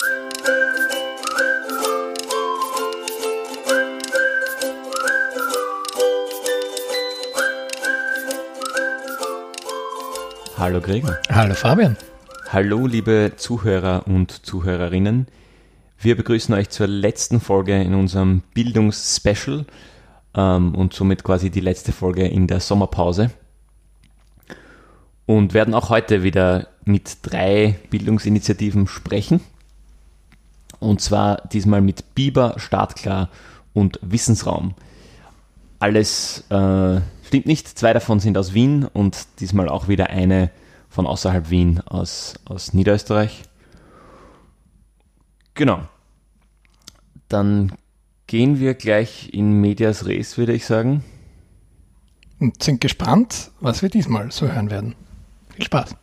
Hallo Gregor. Hallo Fabian. Hallo liebe Zuhörer und Zuhörerinnen. Wir begrüßen euch zur letzten Folge in unserem Bildungsspecial und somit quasi die letzte Folge in der Sommerpause. Und werden auch heute wieder mit 3 Bildungsinitiativen sprechen. Und zwar diesmal mit Biber, Startklar und Wissensraum. Alles stimmt nicht, 2 davon sind aus Wien und diesmal auch wieder eine von außerhalb Wien aus Niederösterreich. Genau. Dann gehen wir gleich in medias res, würde ich sagen. Und sind gespannt, was wir diesmal so hören werden. Viel Spaß.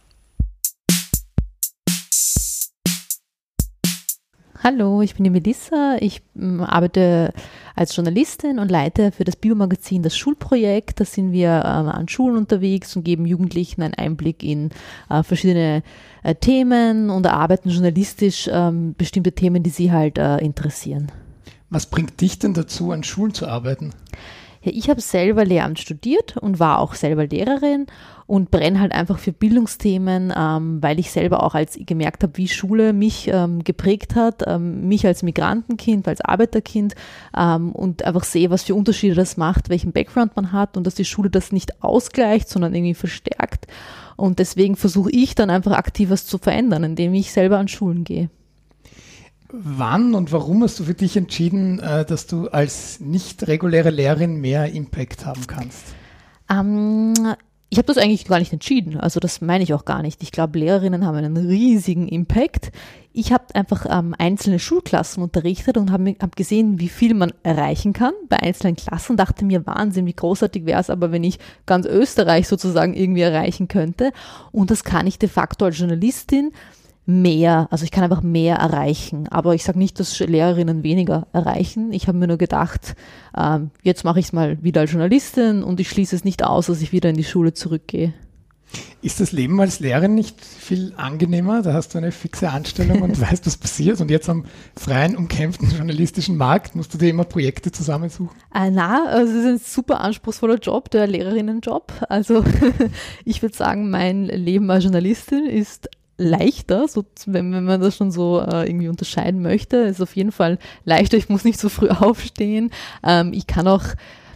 Hallo, ich bin die Melissa. Ich arbeite als Journalistin und leite für das Biomagazin das Schulprojekt. Da sind wir an Schulen unterwegs und geben Jugendlichen einen Einblick in verschiedene Themen und erarbeiten journalistisch bestimmte Themen, die sie halt interessieren. Was bringt dich denn dazu, an Schulen zu arbeiten? Ja, ich habe selber Lehramt studiert und war auch selber Lehrerin und brenne halt einfach für Bildungsthemen, weil ich selber auch gemerkt habe, wie Schule mich geprägt hat, mich als Migrantenkind, als Arbeiterkind und einfach sehe, was für Unterschiede das macht, welchen Background man hat und dass die Schule das nicht ausgleicht, sondern irgendwie verstärkt. Und deswegen versuche ich dann einfach aktiv was zu verändern, indem ich selber an Schulen gehe. Wann und warum hast du für dich entschieden, dass du als nicht reguläre Lehrerin mehr Impact haben kannst? Ich habe das eigentlich gar nicht entschieden, also das meine ich auch gar nicht. Ich glaube, Lehrerinnen haben einen riesigen Impact. Ich habe einfach einzelne Schulklassen unterrichtet und habe gesehen, wie viel man erreichen kann bei einzelnen Klassen. Dachte mir, Wahnsinn, wie großartig wäre es aber, wenn ich ganz Österreich sozusagen irgendwie erreichen könnte. Und das kann ich de facto als Journalistin mehr, also ich kann einfach mehr erreichen, aber ich sage nicht, dass Lehrerinnen weniger erreichen. Ich habe mir nur gedacht, jetzt mache ich es mal wieder als Journalistin und ich schließe es nicht aus, dass ich wieder in die Schule zurückgehe. Ist das Leben als Lehrerin nicht viel angenehmer? Da hast du eine fixe Anstellung und weißt, was passiert und jetzt am freien, umkämpften journalistischen Markt musst du dir immer Projekte zusammensuchen? Also es ist ein super anspruchsvoller Job, der Lehrerinnenjob. Also ich würde sagen, mein Leben als Journalistin ist leichter, so, wenn man das schon so irgendwie unterscheiden möchte, ist auf jeden Fall leichter. Ich muss nicht so früh aufstehen. Ich kann auch,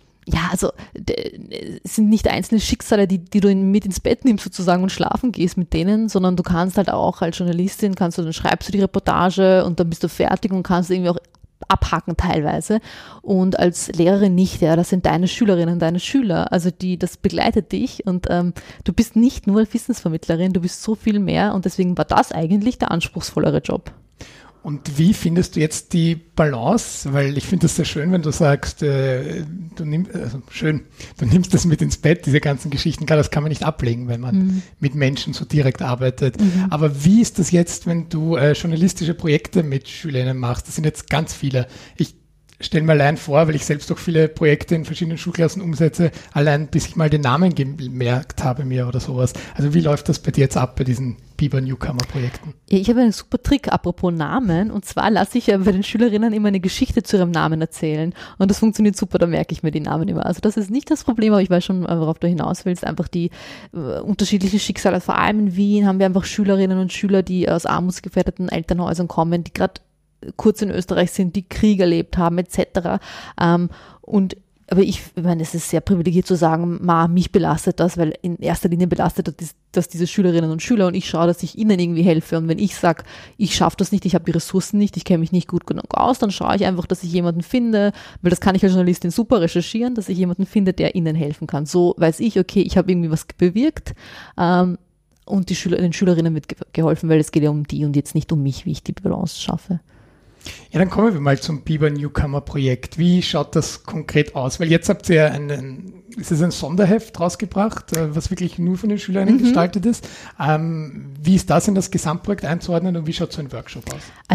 es sind nicht einzelne Schicksale, die du mit ins Bett nimmst sozusagen und schlafen gehst mit denen, sondern du kannst halt auch als Journalistin, dann schreibst du die Reportage und dann bist du fertig und kannst irgendwie auch abhaken teilweise und als Lehrerin nicht, ja, das sind deine Schülerinnen, deine Schüler, also das begleitet dich und du bist nicht nur Wissensvermittlerin, du bist so viel mehr und deswegen war das eigentlich der anspruchsvollere Job. Und wie findest du jetzt die Balance? Weil ich finde das sehr schön, wenn du sagst, du nimmst das mit ins Bett, diese ganzen Geschichten. Klar, das kann man nicht ablegen, wenn man mit Menschen so direkt arbeitet. Aber wie ist das jetzt, wenn du journalistische Projekte mit Schülerinnen machst? Das sind jetzt ganz viele. Ich stelle mir allein vor, weil ich selbst auch viele Projekte in verschiedenen Schulklassen umsetze, allein bis ich mal den Namen gemerkt habe mir oder sowas. Also wie läuft das bei dir jetzt ab bei diesen Biber Newcomer-Projekten? Ja, ich habe einen super Trick, apropos Namen, und zwar lasse ich ja bei den Schülerinnen immer eine Geschichte zu ihrem Namen erzählen und das funktioniert super, da merke ich mir die Namen immer. Also das ist nicht das Problem, aber ich weiß schon, worauf du hinaus willst, einfach die unterschiedlichen Schicksale. Vor allem in Wien haben wir einfach Schülerinnen und Schüler, die aus armutsgefährdeten Elternhäusern kommen, die gerade kurz in Österreich sind, die Krieg erlebt haben, etc. Aber ich meine, es ist sehr privilegiert zu sagen, mich belastet das, weil in erster Linie belastet das diese Schülerinnen und Schüler und ich schaue, dass ich ihnen irgendwie helfe. Und wenn ich sage, ich schaffe das nicht, ich habe die Ressourcen nicht, ich kenne mich nicht gut genug aus, dann schaue ich einfach, dass ich jemanden finde, weil das kann ich als Journalistin super recherchieren, dass ich jemanden finde, der ihnen helfen kann. So weiß ich, okay, ich habe irgendwie was bewirkt und den Schülerinnen wird geholfen, weil es geht ja um die und jetzt nicht um mich, wie ich die Balance schaffe. Ja, dann kommen wir mal zum Biber Newcomer Projekt. Wie schaut das konkret aus? Weil jetzt habt ihr ein Sonderheft rausgebracht, was wirklich nur von den Schülerinnen gestaltet ist. Wie ist das in das Gesamtprojekt einzuordnen und wie schaut so ein Workshop aus? Also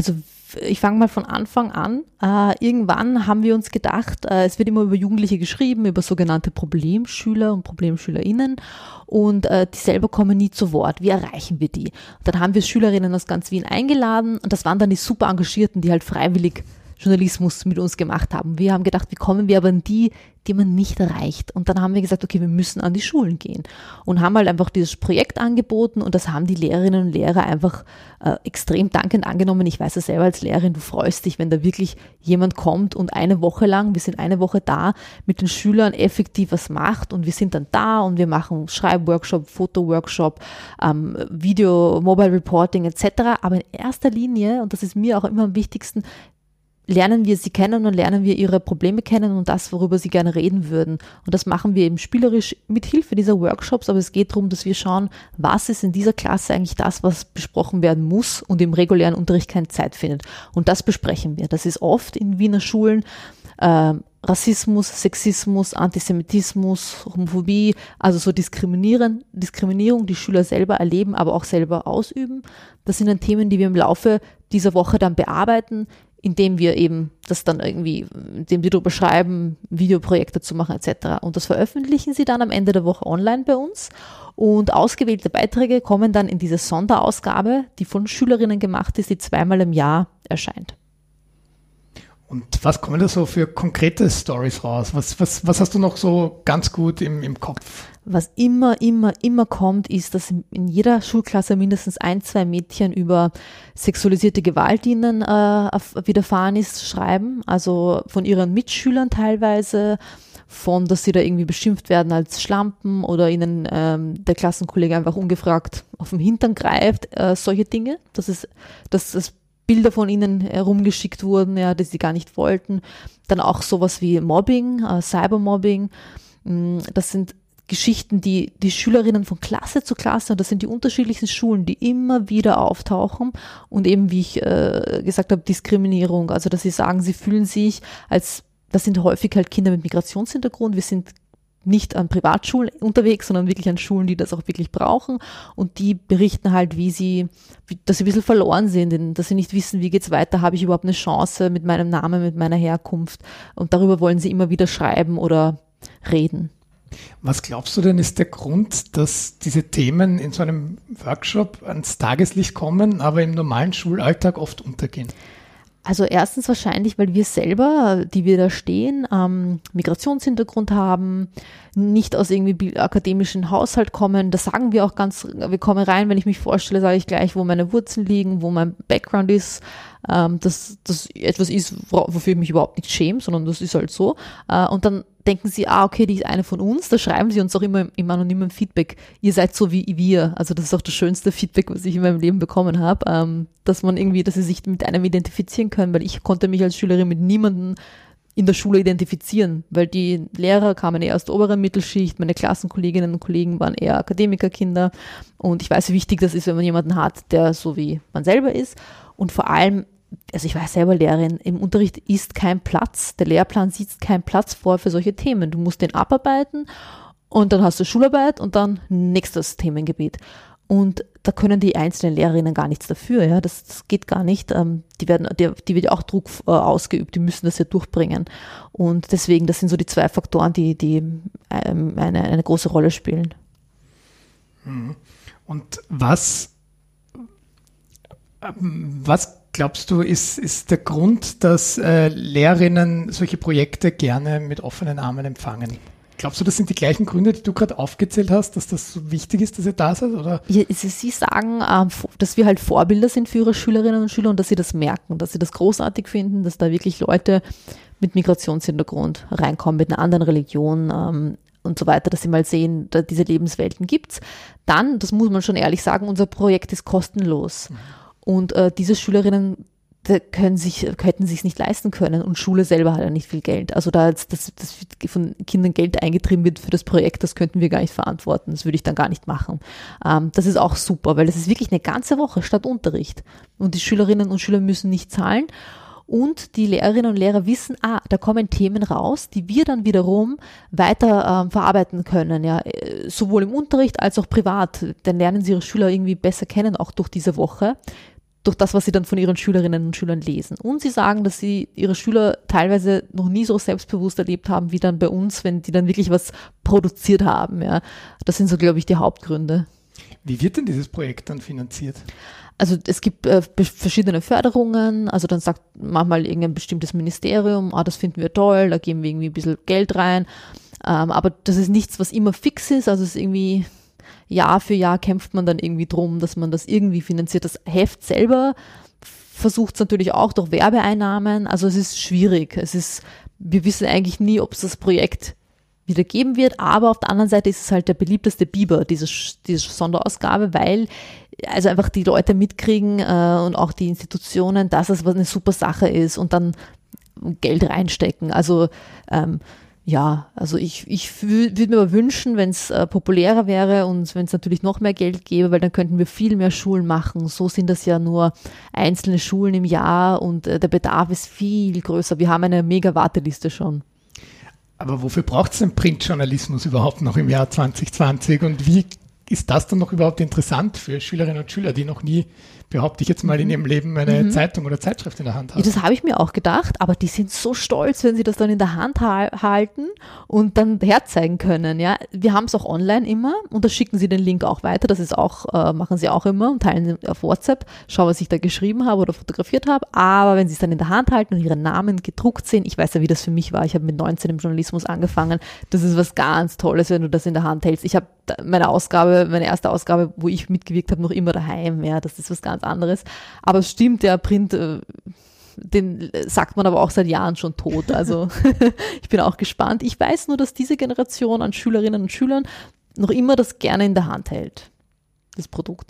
ich fange mal von Anfang an. Irgendwann haben wir uns gedacht, es wird immer über Jugendliche geschrieben, über sogenannte Problemschüler und ProblemschülerInnen und die selber kommen nie zu Wort. Wie erreichen wir die? Und dann haben wir Schülerinnen aus ganz Wien eingeladen und das waren dann die super Engagierten, die halt freiwillig Journalismus mit uns gemacht haben. Wir haben gedacht, wie kommen wir aber an die man nicht erreicht? Und dann haben wir gesagt, okay, wir müssen an die Schulen gehen und haben halt einfach dieses Projekt angeboten und das haben die Lehrerinnen und Lehrer einfach extrem dankend angenommen. Ich weiß ja selber als Lehrerin, du freust dich, wenn da wirklich jemand kommt und eine Woche lang, wir sind eine Woche da, mit den Schülern effektiv was macht und wir sind dann da und wir machen Schreibworkshop, Fotoworkshop, Video, Mobile Reporting etc. Aber in erster Linie, und das ist mir auch immer am wichtigsten, lernen wir sie kennen und lernen wir ihre Probleme kennen und das, worüber sie gerne reden würden. Und das machen wir eben spielerisch mit Hilfe dieser Workshops, aber es geht darum, dass wir schauen, was ist in dieser Klasse eigentlich das, was besprochen werden muss und im regulären Unterricht keine Zeit findet. Und das besprechen wir. Das ist oft in Wiener Schulen Rassismus, Sexismus, Antisemitismus, Homophobie, also so Diskriminierung, die Schüler selber erleben, aber auch selber ausüben. Das sind dann Themen, die wir im Laufe dieser Woche dann bearbeiten, indem wir eben das dann irgendwie, indem wir darüber schreiben, Videoprojekte zu machen etc. Und das veröffentlichen sie dann am Ende der Woche online bei uns und ausgewählte Beiträge kommen dann in diese Sonderausgabe, die von Schülerinnen gemacht ist, die zweimal im Jahr erscheint. Und was kommen da so für konkrete Stories raus? Was hast du noch so ganz gut im Kopf? Was immer kommt, ist, dass in jeder Schulklasse mindestens 1-2 Mädchen über sexualisierte Gewalt ihnen widerfahren ist, schreiben. Also von ihren Mitschülern teilweise, dass sie da irgendwie beschimpft werden als Schlampen oder ihnen der Klassenkollege einfach ungefragt auf den Hintern greift. Solche Dinge. Das Bilder von ihnen herumgeschickt wurden, ja, die sie gar nicht wollten. Dann auch sowas wie Mobbing, Cybermobbing. Das sind Geschichten, die Schülerinnen von Klasse zu Klasse, und das sind die unterschiedlichsten Schulen, die immer wieder auftauchen und eben, wie ich gesagt habe, Diskriminierung. Also, dass sie sagen, sie fühlen sich das sind häufig halt Kinder mit Migrationshintergrund. Wir sind nicht an Privatschulen unterwegs, sondern wirklich an Schulen, die das auch wirklich brauchen. Und die berichten halt, dass sie ein bisschen verloren sind, dass sie nicht wissen, wie geht's weiter, habe ich überhaupt eine Chance mit meinem Namen, mit meiner Herkunft. Und darüber wollen sie immer wieder schreiben oder reden. Was glaubst du denn, ist der Grund, dass diese Themen in so einem Workshop ans Tageslicht kommen, aber im normalen Schulalltag oft untergehen? Also erstens wahrscheinlich, weil wir selber, die wir da stehen, Migrationshintergrund haben, nicht aus irgendwie akademischen Haushalt kommen. Das sagen wir auch wir kommen rein, wenn ich mich vorstelle, sage ich gleich, wo meine Wurzeln liegen, wo mein Background ist, dass das etwas ist, wofür ich mich überhaupt nicht schäme, sondern das ist halt so. Und dann denken sie, okay, die ist eine von uns, da schreiben sie uns auch immer im anonymen Feedback, ihr seid so wie wir. Also das ist auch das schönste Feedback, was ich in meinem Leben bekommen habe, dass sie sich mit einem identifizieren können, weil ich konnte mich als Schülerin mit niemandem in der Schule identifizieren, weil die Lehrer kamen eher aus der oberen Mittelschicht, meine Klassenkolleginnen und Kollegen waren eher Akademikerkinder und ich weiß, wie wichtig das ist, wenn man jemanden hat, der so wie man selber ist und vor allem, also ich war selber Lehrerin, im Unterricht ist kein Platz, der Lehrplan sieht keinen Platz vor für solche Themen. Du musst den abarbeiten und dann hast du Schularbeit und dann nächstes Themengebiet. Und da können die einzelnen Lehrerinnen gar nichts dafür, ja, das geht gar nicht. Die wird ja auch Druck ausgeübt, die müssen das ja durchbringen. Und deswegen, das sind so die zwei Faktoren, die eine große Rolle spielen. Und was glaubst du, ist der Grund, dass Lehrerinnen solche Projekte gerne mit offenen Armen empfangen? Glaubst du, das sind die gleichen Gründe, die du gerade aufgezählt hast, dass das so wichtig ist, dass ihr da seid? Oder? Ja, sie sagen, dass wir halt Vorbilder sind für ihre Schülerinnen und Schüler und dass sie das merken, dass sie das großartig finden, dass da wirklich Leute mit Migrationshintergrund reinkommen, mit einer anderen Religion und so weiter, dass sie mal sehen, da diese Lebenswelten gibt's. Dann, das muss man schon ehrlich sagen, unser Projekt ist kostenlos. Und diese Schülerinnen hätten sich nicht leisten können und Schule selber hat ja nicht viel Geld. Also dass von Kindern Geld eingetrieben wird für das Projekt, das könnten wir gar nicht verantworten. Das würde ich dann gar nicht machen. Das ist auch super, weil das ist wirklich eine ganze Woche statt Unterricht. Und die Schülerinnen und Schüler müssen nicht zahlen. Und die Lehrerinnen und Lehrer wissen, da kommen Themen raus, die wir dann wiederum weiter verarbeiten können, ja, sowohl im Unterricht als auch privat. Dann lernen sie ihre Schüler irgendwie besser kennen, auch durch diese Woche. durch das, was sie dann von ihren Schülerinnen und Schülern lesen. Und sie sagen, dass sie ihre Schüler teilweise noch nie so selbstbewusst erlebt haben, wie dann bei uns, wenn die dann wirklich was produziert haben. Ja. Das sind so, glaube ich, die Hauptgründe. Wie wird denn dieses Projekt dann finanziert? Also es gibt verschiedene Förderungen, also dann sagt manchmal irgendein bestimmtes Ministerium, das finden wir toll, da geben wir irgendwie ein bisschen Geld rein, aber das ist nichts, was immer fix ist, also es ist irgendwie Jahr für Jahr kämpft man dann irgendwie drum, dass man das irgendwie finanziert. Das Heft selber versucht es natürlich auch durch Werbeeinnahmen, also es ist schwierig, wir wissen eigentlich nie, ob es das Projekt wieder geben wird, aber auf der anderen Seite ist es halt der beliebteste Biber, diese Sonderausgabe, weil also einfach die Leute mitkriegen und auch die Institutionen, dass es was eine super Sache ist und dann Geld reinstecken. Also also ich würde mir aber wünschen, wenn es populärer wäre und wenn es natürlich noch mehr Geld gäbe, weil dann könnten wir viel mehr Schulen machen. So sind das ja nur einzelne Schulen im Jahr und der Bedarf ist viel größer. Wir haben eine mega Warteliste schon. Aber wofür braucht es denn Printjournalismus überhaupt noch im Jahr 2020 und wie ist das dann noch überhaupt interessant für Schülerinnen und Schüler, die noch nie, behaupte ich jetzt mal, in ihrem Leben eine Zeitung oder Zeitschrift in der Hand haben? Ja, das habe ich mir auch gedacht, aber die sind so stolz, wenn sie das dann in der Hand halten und dann herzeigen können. Ja, wir haben es auch online immer und da schicken sie den Link auch weiter. Das ist auch, machen sie auch immer und teilen auf WhatsApp. Schau, was ich da geschrieben habe oder fotografiert habe. Aber wenn sie es dann in der Hand halten und ihren Namen gedruckt sehen, ich weiß ja, wie das für mich war. Ich habe mit 19 im Journalismus angefangen. Das ist was ganz Tolles, wenn du das in der Hand hältst. Ich habe meine erste Ausgabe, wo ich mitgewirkt habe, noch immer daheim. Ja, das ist was ganz anderes. Aber es stimmt, der Print, den sagt man aber auch seit Jahren schon tot. Also ich bin auch gespannt. Ich weiß nur, dass diese Generation an Schülerinnen und Schülern noch immer das gerne in der Hand hält, das Produkt.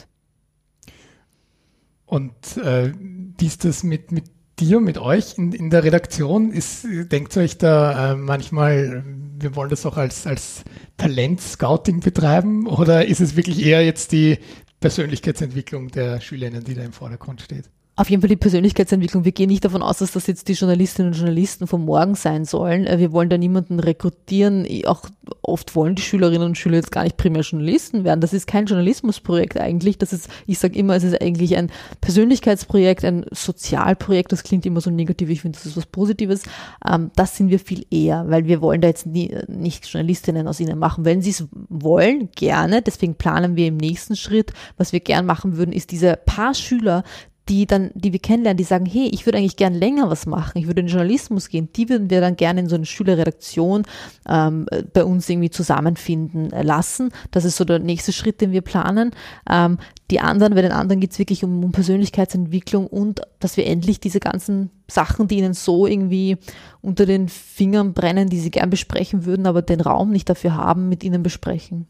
Und wie ist das mit dir, mit euch in der Redaktion? Denkt ihr euch da manchmal, wir wollen das auch als Talent-Scouting betreiben oder ist es wirklich eher jetzt die Persönlichkeitsentwicklung der Schülerinnen, die da im Vordergrund steht? Auf jeden Fall die Persönlichkeitsentwicklung. Wir gehen nicht davon aus, dass das jetzt die Journalistinnen und Journalisten von morgen sein sollen. Wir wollen da niemanden rekrutieren. Auch oft wollen die Schülerinnen und Schüler jetzt gar nicht primär Journalisten werden. Das ist kein Journalismusprojekt eigentlich. Ich sage immer, es ist eigentlich ein Persönlichkeitsprojekt, ein Sozialprojekt. Das klingt immer so negativ. Ich finde, das ist was Positives. Das sind wir viel eher, weil wir wollen da jetzt nicht Journalistinnen aus ihnen machen. Wenn sie es wollen, gerne. Deswegen planen wir im nächsten Schritt, was wir gern machen würden, ist diese paar Schüler, die wir kennenlernen, die sagen, hey, ich würde eigentlich gern länger was machen, ich würde in den Journalismus gehen, die würden wir dann gerne in so eine Schülerredaktion bei uns irgendwie zusammenfinden lassen. Das ist so der nächste Schritt, den wir planen. Bei den anderen geht es wirklich um Persönlichkeitsentwicklung und dass wir endlich diese ganzen Sachen, die ihnen so irgendwie unter den Fingern brennen, die sie gern besprechen würden, aber den Raum nicht dafür haben, mit ihnen besprechen.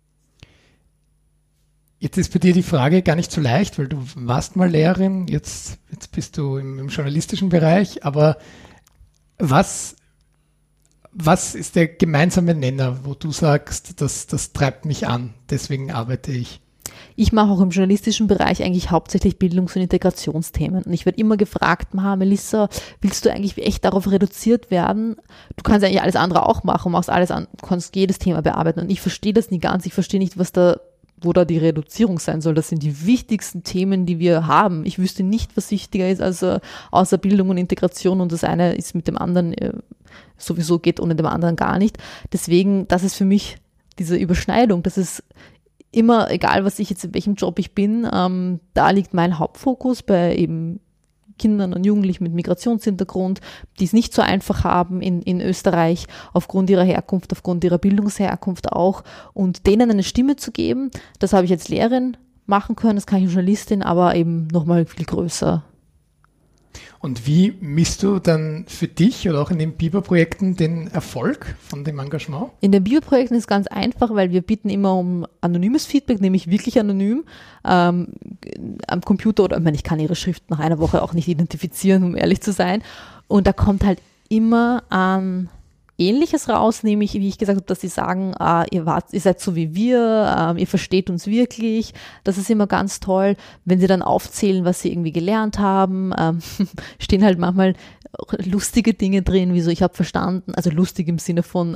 Jetzt ist bei dir die Frage gar nicht so leicht, weil du warst mal Lehrerin, jetzt bist du im journalistischen Bereich, aber was ist der gemeinsame Nenner, wo du sagst, das treibt mich an, deswegen arbeite ich? Ich mache auch im journalistischen Bereich eigentlich hauptsächlich Bildungs- und Integrationsthemen. Und ich werde immer gefragt, Melissa, willst du eigentlich echt darauf reduziert werden? Du kannst eigentlich alles andere auch machen, machst alles an, kannst jedes Thema bearbeiten. Und ich verstehe das nie ganz. Ich verstehe nicht, wo da die Reduzierung sein soll. Das sind die wichtigsten Themen, die wir haben. Ich wüsste nicht, was wichtiger ist als außer Bildung und Integration und das eine ist mit dem anderen sowieso geht ohne dem anderen gar nicht. Deswegen, das ist für mich diese Überschneidung. Das ist immer, egal was ich jetzt, in welchem Job ich bin, da liegt mein Hauptfokus bei eben Kindern und Jugendlichen mit Migrationshintergrund, die es nicht so einfach haben in Österreich, aufgrund ihrer Herkunft, aufgrund ihrer Bildungsherkunft auch, und denen eine Stimme zu geben. Das habe ich als Lehrerin machen können, das kann ich als Journalistin, aber eben nochmal viel größer. Und wie misst du dann für dich oder auch in den BIBA-Projekten den Erfolg von dem Engagement? In den BIBA-Projekten ist es ganz einfach, weil wir bitten immer um anonymes Feedback, nämlich wirklich anonym am Computer oder, ich kann ihre Schrift nach einer Woche auch nicht identifizieren, um ehrlich zu sein. Und da kommt halt immer Ähnliches raus, nämlich, wie ich gesagt habe, dass sie sagen, ihr seid so wie wir, ihr versteht uns wirklich. Das ist immer ganz toll. Wenn sie dann aufzählen, was sie irgendwie gelernt haben, stehen halt manchmal lustige Dinge drin, wie so, ich habe verstanden, also lustig im Sinne von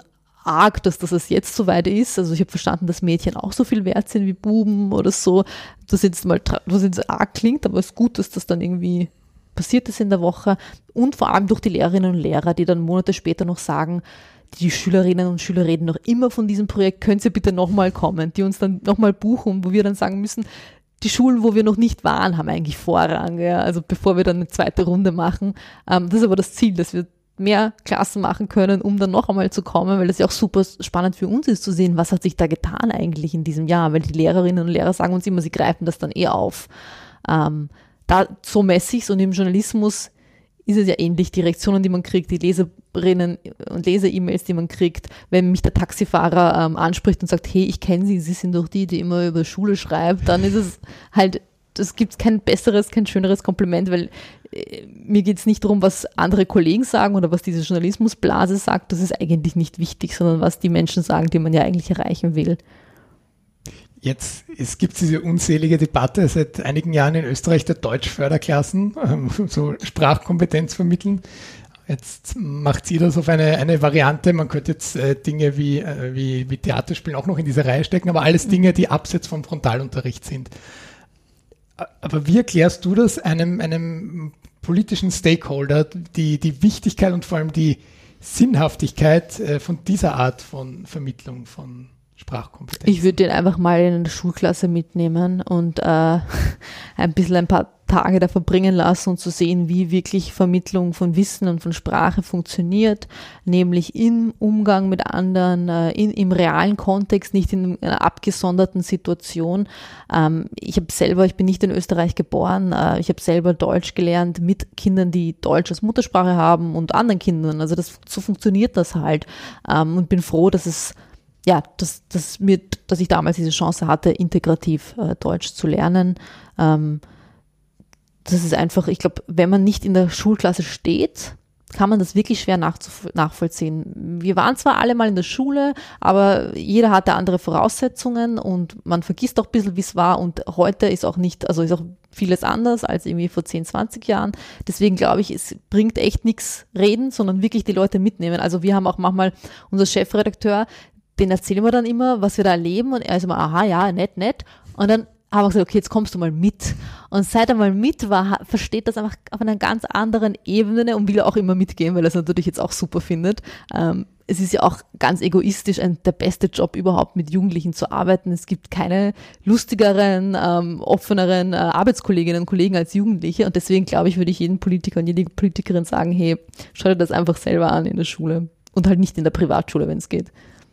arg, dass es jetzt so weit ist. Also ich habe verstanden, dass Mädchen auch so viel wert sind wie Buben oder so. Was jetzt arg klingt, aber es ist gut, dass das dann irgendwie passiert ist in der Woche. Und vor allem durch die Lehrerinnen und Lehrer, die dann Monate später noch sagen, die Schülerinnen und Schüler reden noch immer von diesem Projekt, könnt ihr bitte nochmal kommen, die uns dann nochmal buchen, wo wir dann sagen müssen, die Schulen, wo wir noch nicht waren, haben eigentlich Vorrang, ja, also bevor wir dann eine zweite Runde machen. Das ist aber das Ziel, dass wir mehr Klassen machen können, um dann noch einmal zu kommen, weil das ja auch super spannend für uns ist zu sehen, was hat sich da getan eigentlich in diesem Jahr, weil die Lehrerinnen und Lehrer sagen uns immer, sie greifen das dann auf. So messe ich es, und im Journalismus ist es ja ähnlich, die Reaktionen, die man kriegt, die Leserinnen und Leser-E-Mails, die man kriegt, wenn mich der Taxifahrer anspricht und sagt, hey, ich kenne Sie, Sie sind doch die immer über Schule schreibt, dann ist es halt, es gibt kein besseres, kein schöneres Kompliment, weil mir geht es nicht darum, was andere Kollegen sagen oder was diese Journalismusblase sagt, das ist eigentlich nicht wichtig, sondern was die Menschen sagen, die man ja eigentlich erreichen will. Es gibt diese unselige Debatte seit einigen Jahren in Österreich der Deutschförderklassen, so Sprachkompetenz vermitteln. Jetzt macht sie das auf eine Variante. Man könnte jetzt Dinge wie Theaterspielen auch noch in diese Reihe stecken, aber alles Dinge, die abseits vom Frontalunterricht sind. Aber wie erklärst du das einem politischen Stakeholder, die Wichtigkeit und vor allem die Sinnhaftigkeit von dieser Art von Vermittlung von Sprachkompetenz? Ich würde den einfach mal in eine Schulklasse mitnehmen und ein paar Tage da verbringen lassen und zu sehen, wie wirklich Vermittlung von Wissen und von Sprache funktioniert, nämlich im Umgang mit anderen, im realen Kontext, nicht in einer abgesonderten Situation. Ich bin nicht in Österreich geboren, ich habe selber Deutsch gelernt mit Kindern, die Deutsch als Muttersprache haben und anderen Kindern, also so funktioniert das halt, und bin froh, dass ich damals diese Chance hatte, integrativ Deutsch zu lernen. Das ist einfach, ich glaube, wenn man nicht in der Schulklasse steht, kann man das wirklich schwer nachvollziehen. Wir waren zwar alle mal in der Schule, aber jeder hatte andere Voraussetzungen und man vergisst auch ein bisschen, wie es war, und heute ist auch vieles anders als irgendwie vor 10, 20 Jahren. Deswegen glaube ich, es bringt echt nichts reden, sondern wirklich die Leute mitnehmen. Also wir haben auch manchmal unser Chefredakteur, den erzählen wir dann immer, was wir da erleben, und er ist immer, aha, ja, nett. Und dann haben wir gesagt, okay, jetzt kommst du mal mit. Und seit er mal mit war, versteht das einfach auf einer ganz anderen Ebene und will auch immer mitgehen, weil er es natürlich jetzt auch super findet. Es ist ja auch ganz egoistisch der beste Job überhaupt, mit Jugendlichen zu arbeiten. Es gibt keine lustigeren, offeneren Arbeitskolleginnen und Kollegen als Jugendliche, und deswegen glaube ich, würde ich jedem Politiker und jede Politikerin sagen, hey, schau dir das einfach selber an in der Schule und halt nicht in der Privatschule, wenn es geht.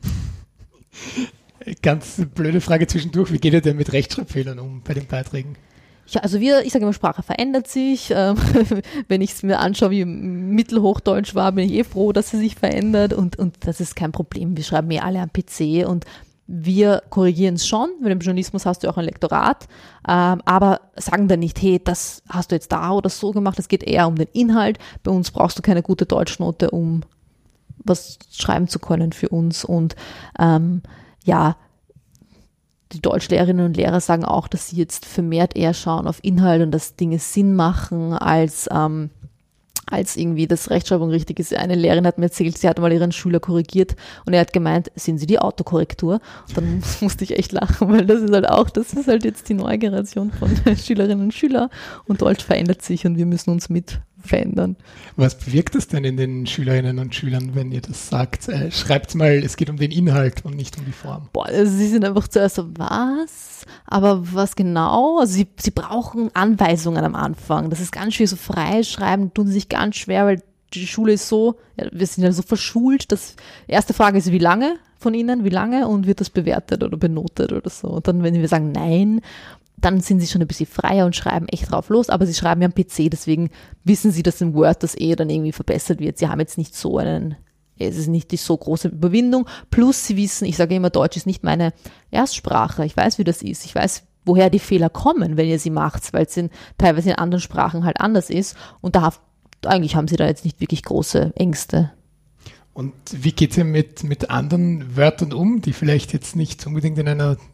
Ganz blöde Frage zwischendurch. Wie geht ihr denn mit Rechtschreibfehlern um bei den Beiträgen? Ja, also ich sage immer, Sprache verändert sich. Wenn ich es mir anschaue, wie Mittelhochdeutsch war, bin ich froh, dass sie sich verändert, und das ist kein Problem. Wir schreiben alle am PC und wir korrigieren es schon, weil im Journalismus hast du auch ein Lektorat, aber sagen dann nicht, hey, das hast du jetzt da oder so gemacht, es geht eher um den Inhalt. Bei uns brauchst du keine gute Deutschnote, um was schreiben zu können für uns, und die Deutschlehrerinnen und Lehrer sagen auch, dass sie jetzt vermehrt eher schauen auf Inhalt und dass Dinge Sinn machen, als irgendwie das Rechtschreibung richtig ist. Eine Lehrerin hat mir erzählt, sie hat mal ihren Schüler korrigiert und er hat gemeint, sind Sie die Autokorrektur? Und dann musste ich echt lachen, weil das ist halt jetzt die neue Generation von Schülerinnen und Schülern, und Deutsch verändert sich und wir müssen uns mit verändern. Was bewirkt es denn in den Schülerinnen und Schülern, wenn ihr das sagt? Schreibt mal, es geht um den Inhalt und nicht um die Form. Also sie sind einfach zuerst so, was? Aber was genau? Also sie brauchen Anweisungen am Anfang. Das ist ganz schwer, so frei schreiben, tun sie sich ganz schwer, weil die Schule ist so, wir sind ja so verschult, dass die erste Frage ist, wie lange von ihnen, und wird das bewertet oder benotet oder so. Und dann, wenn wir sagen nein, dann sind sie schon ein bisschen freier und schreiben echt drauf los, aber sie schreiben ja am PC, deswegen wissen sie, dass im Word das dann irgendwie verbessert wird. Sie haben jetzt nicht es ist nicht die so große Überwindung, plus sie wissen, ich sage immer, Deutsch ist nicht meine Erstsprache, ich weiß, wie das ist, ich weiß, woher die Fehler kommen, wenn ihr sie macht, weil es teilweise in anderen Sprachen halt anders ist, und eigentlich haben sie da jetzt nicht wirklich große Ängste. Und wie geht ihr mit anderen Wörtern um, die vielleicht jetzt nicht unbedingt in einer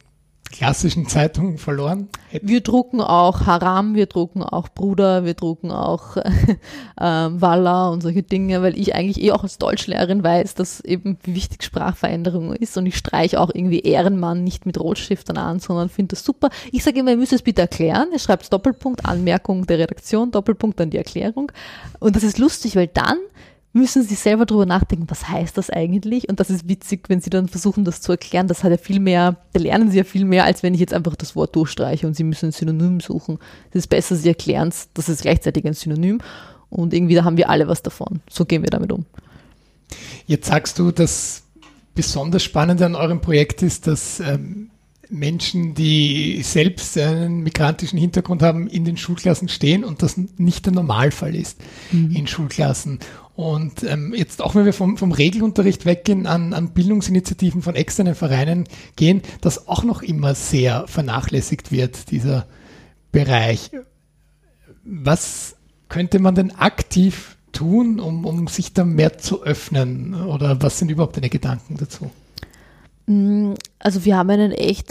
klassischen Zeitungen verloren hätten? Wir drucken auch Haram, wir drucken auch Bruder, wir drucken auch Walla und solche Dinge, weil ich eigentlich auch als Deutschlehrerin weiß, dass eben wie wichtig Sprachveränderung ist und ich streiche auch irgendwie Ehrenmann nicht mit Rotstiftern an, sondern finde das super. Ich sage immer, ihr müsst es bitte erklären. Ihr schreibt Doppelpunkt, Anmerkung der Redaktion, Doppelpunkt, dann die Erklärung. Und das ist lustig, weil dann müssen sie selber drüber nachdenken, was heißt das eigentlich? Und das ist witzig, wenn sie dann versuchen, das zu erklären. Das hat ja viel mehr, da lernen sie ja viel mehr, als wenn ich jetzt einfach das Wort durchstreiche und sie müssen ein Synonym suchen. Es ist besser, sie erklären es, das ist gleichzeitig ein Synonym und irgendwie da haben wir alle was davon. So gehen wir damit um. Jetzt sagst du, das besonders Spannende an eurem Projekt ist, dass Menschen, die selbst einen migrantischen Hintergrund haben, in den Schulklassen stehen und das nicht der Normalfall ist in Schulklassen. Und jetzt auch, wenn wir vom Regelunterricht weggehen, an Bildungsinitiativen von externen Vereinen gehen, das auch noch immer sehr vernachlässigt wird, dieser Bereich. Was könnte man denn aktiv tun, um sich da mehr zu öffnen? Oder was sind überhaupt deine Gedanken dazu? Also wir haben einen echt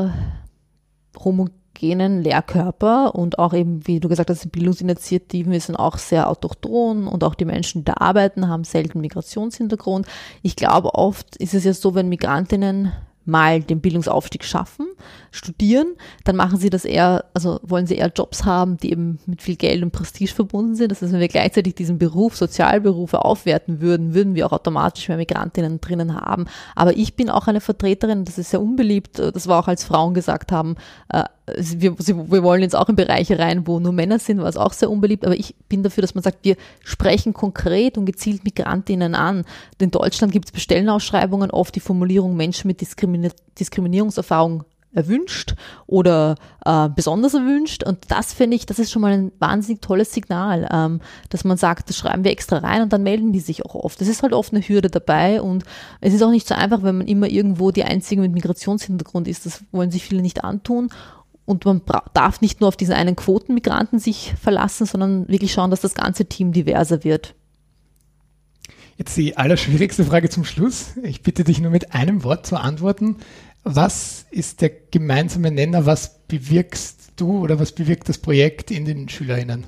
homogenen Lehrkörper und auch eben, wie du gesagt hast, die Bildungsinitiativen, wir sind auch sehr autochthon und auch die Menschen, die da arbeiten, haben selten Migrationshintergrund. Ich glaube, oft ist es ja so, wenn Migrantinnen mal den Bildungsaufstieg schaffen, studieren, dann machen sie das eher, also wollen sie eher Jobs haben, die eben mit viel Geld und Prestige verbunden sind. Das heißt, wenn wir gleichzeitig diesen Beruf, Sozialberufe aufwerten würden, würden wir auch automatisch mehr Migrantinnen drinnen haben. Aber ich bin auch eine Vertreterin, das ist sehr unbeliebt, das war auch als Frauen gesagt haben, wir wollen jetzt auch in Bereiche rein, wo nur Männer sind, war es auch sehr unbeliebt, aber ich bin dafür, dass man sagt, wir sprechen konkret und gezielt Migrantinnen an. In Deutschland gibt es bei Stellenausschreibungen oft die Formulierung Menschen mit Diskriminierungserfahrung erwünscht oder besonders erwünscht und das finde ich, das ist schon mal ein wahnsinnig tolles Signal, dass man sagt, das schreiben wir extra rein und dann melden die sich auch oft. Das ist halt oft eine Hürde dabei und es ist auch nicht so einfach, wenn man immer irgendwo die Einzige mit Migrationshintergrund ist, das wollen sich viele nicht antun. Und man darf nicht nur auf diesen einen Quotenmigranten sich verlassen, sondern wirklich schauen, dass das ganze Team diverser wird. Jetzt die allerschwierigste Frage zum Schluss. Ich bitte dich nur mit einem Wort zu antworten. Was ist der gemeinsame Nenner? Was bewirkst du oder was bewirkt das Projekt in den SchülerInnen?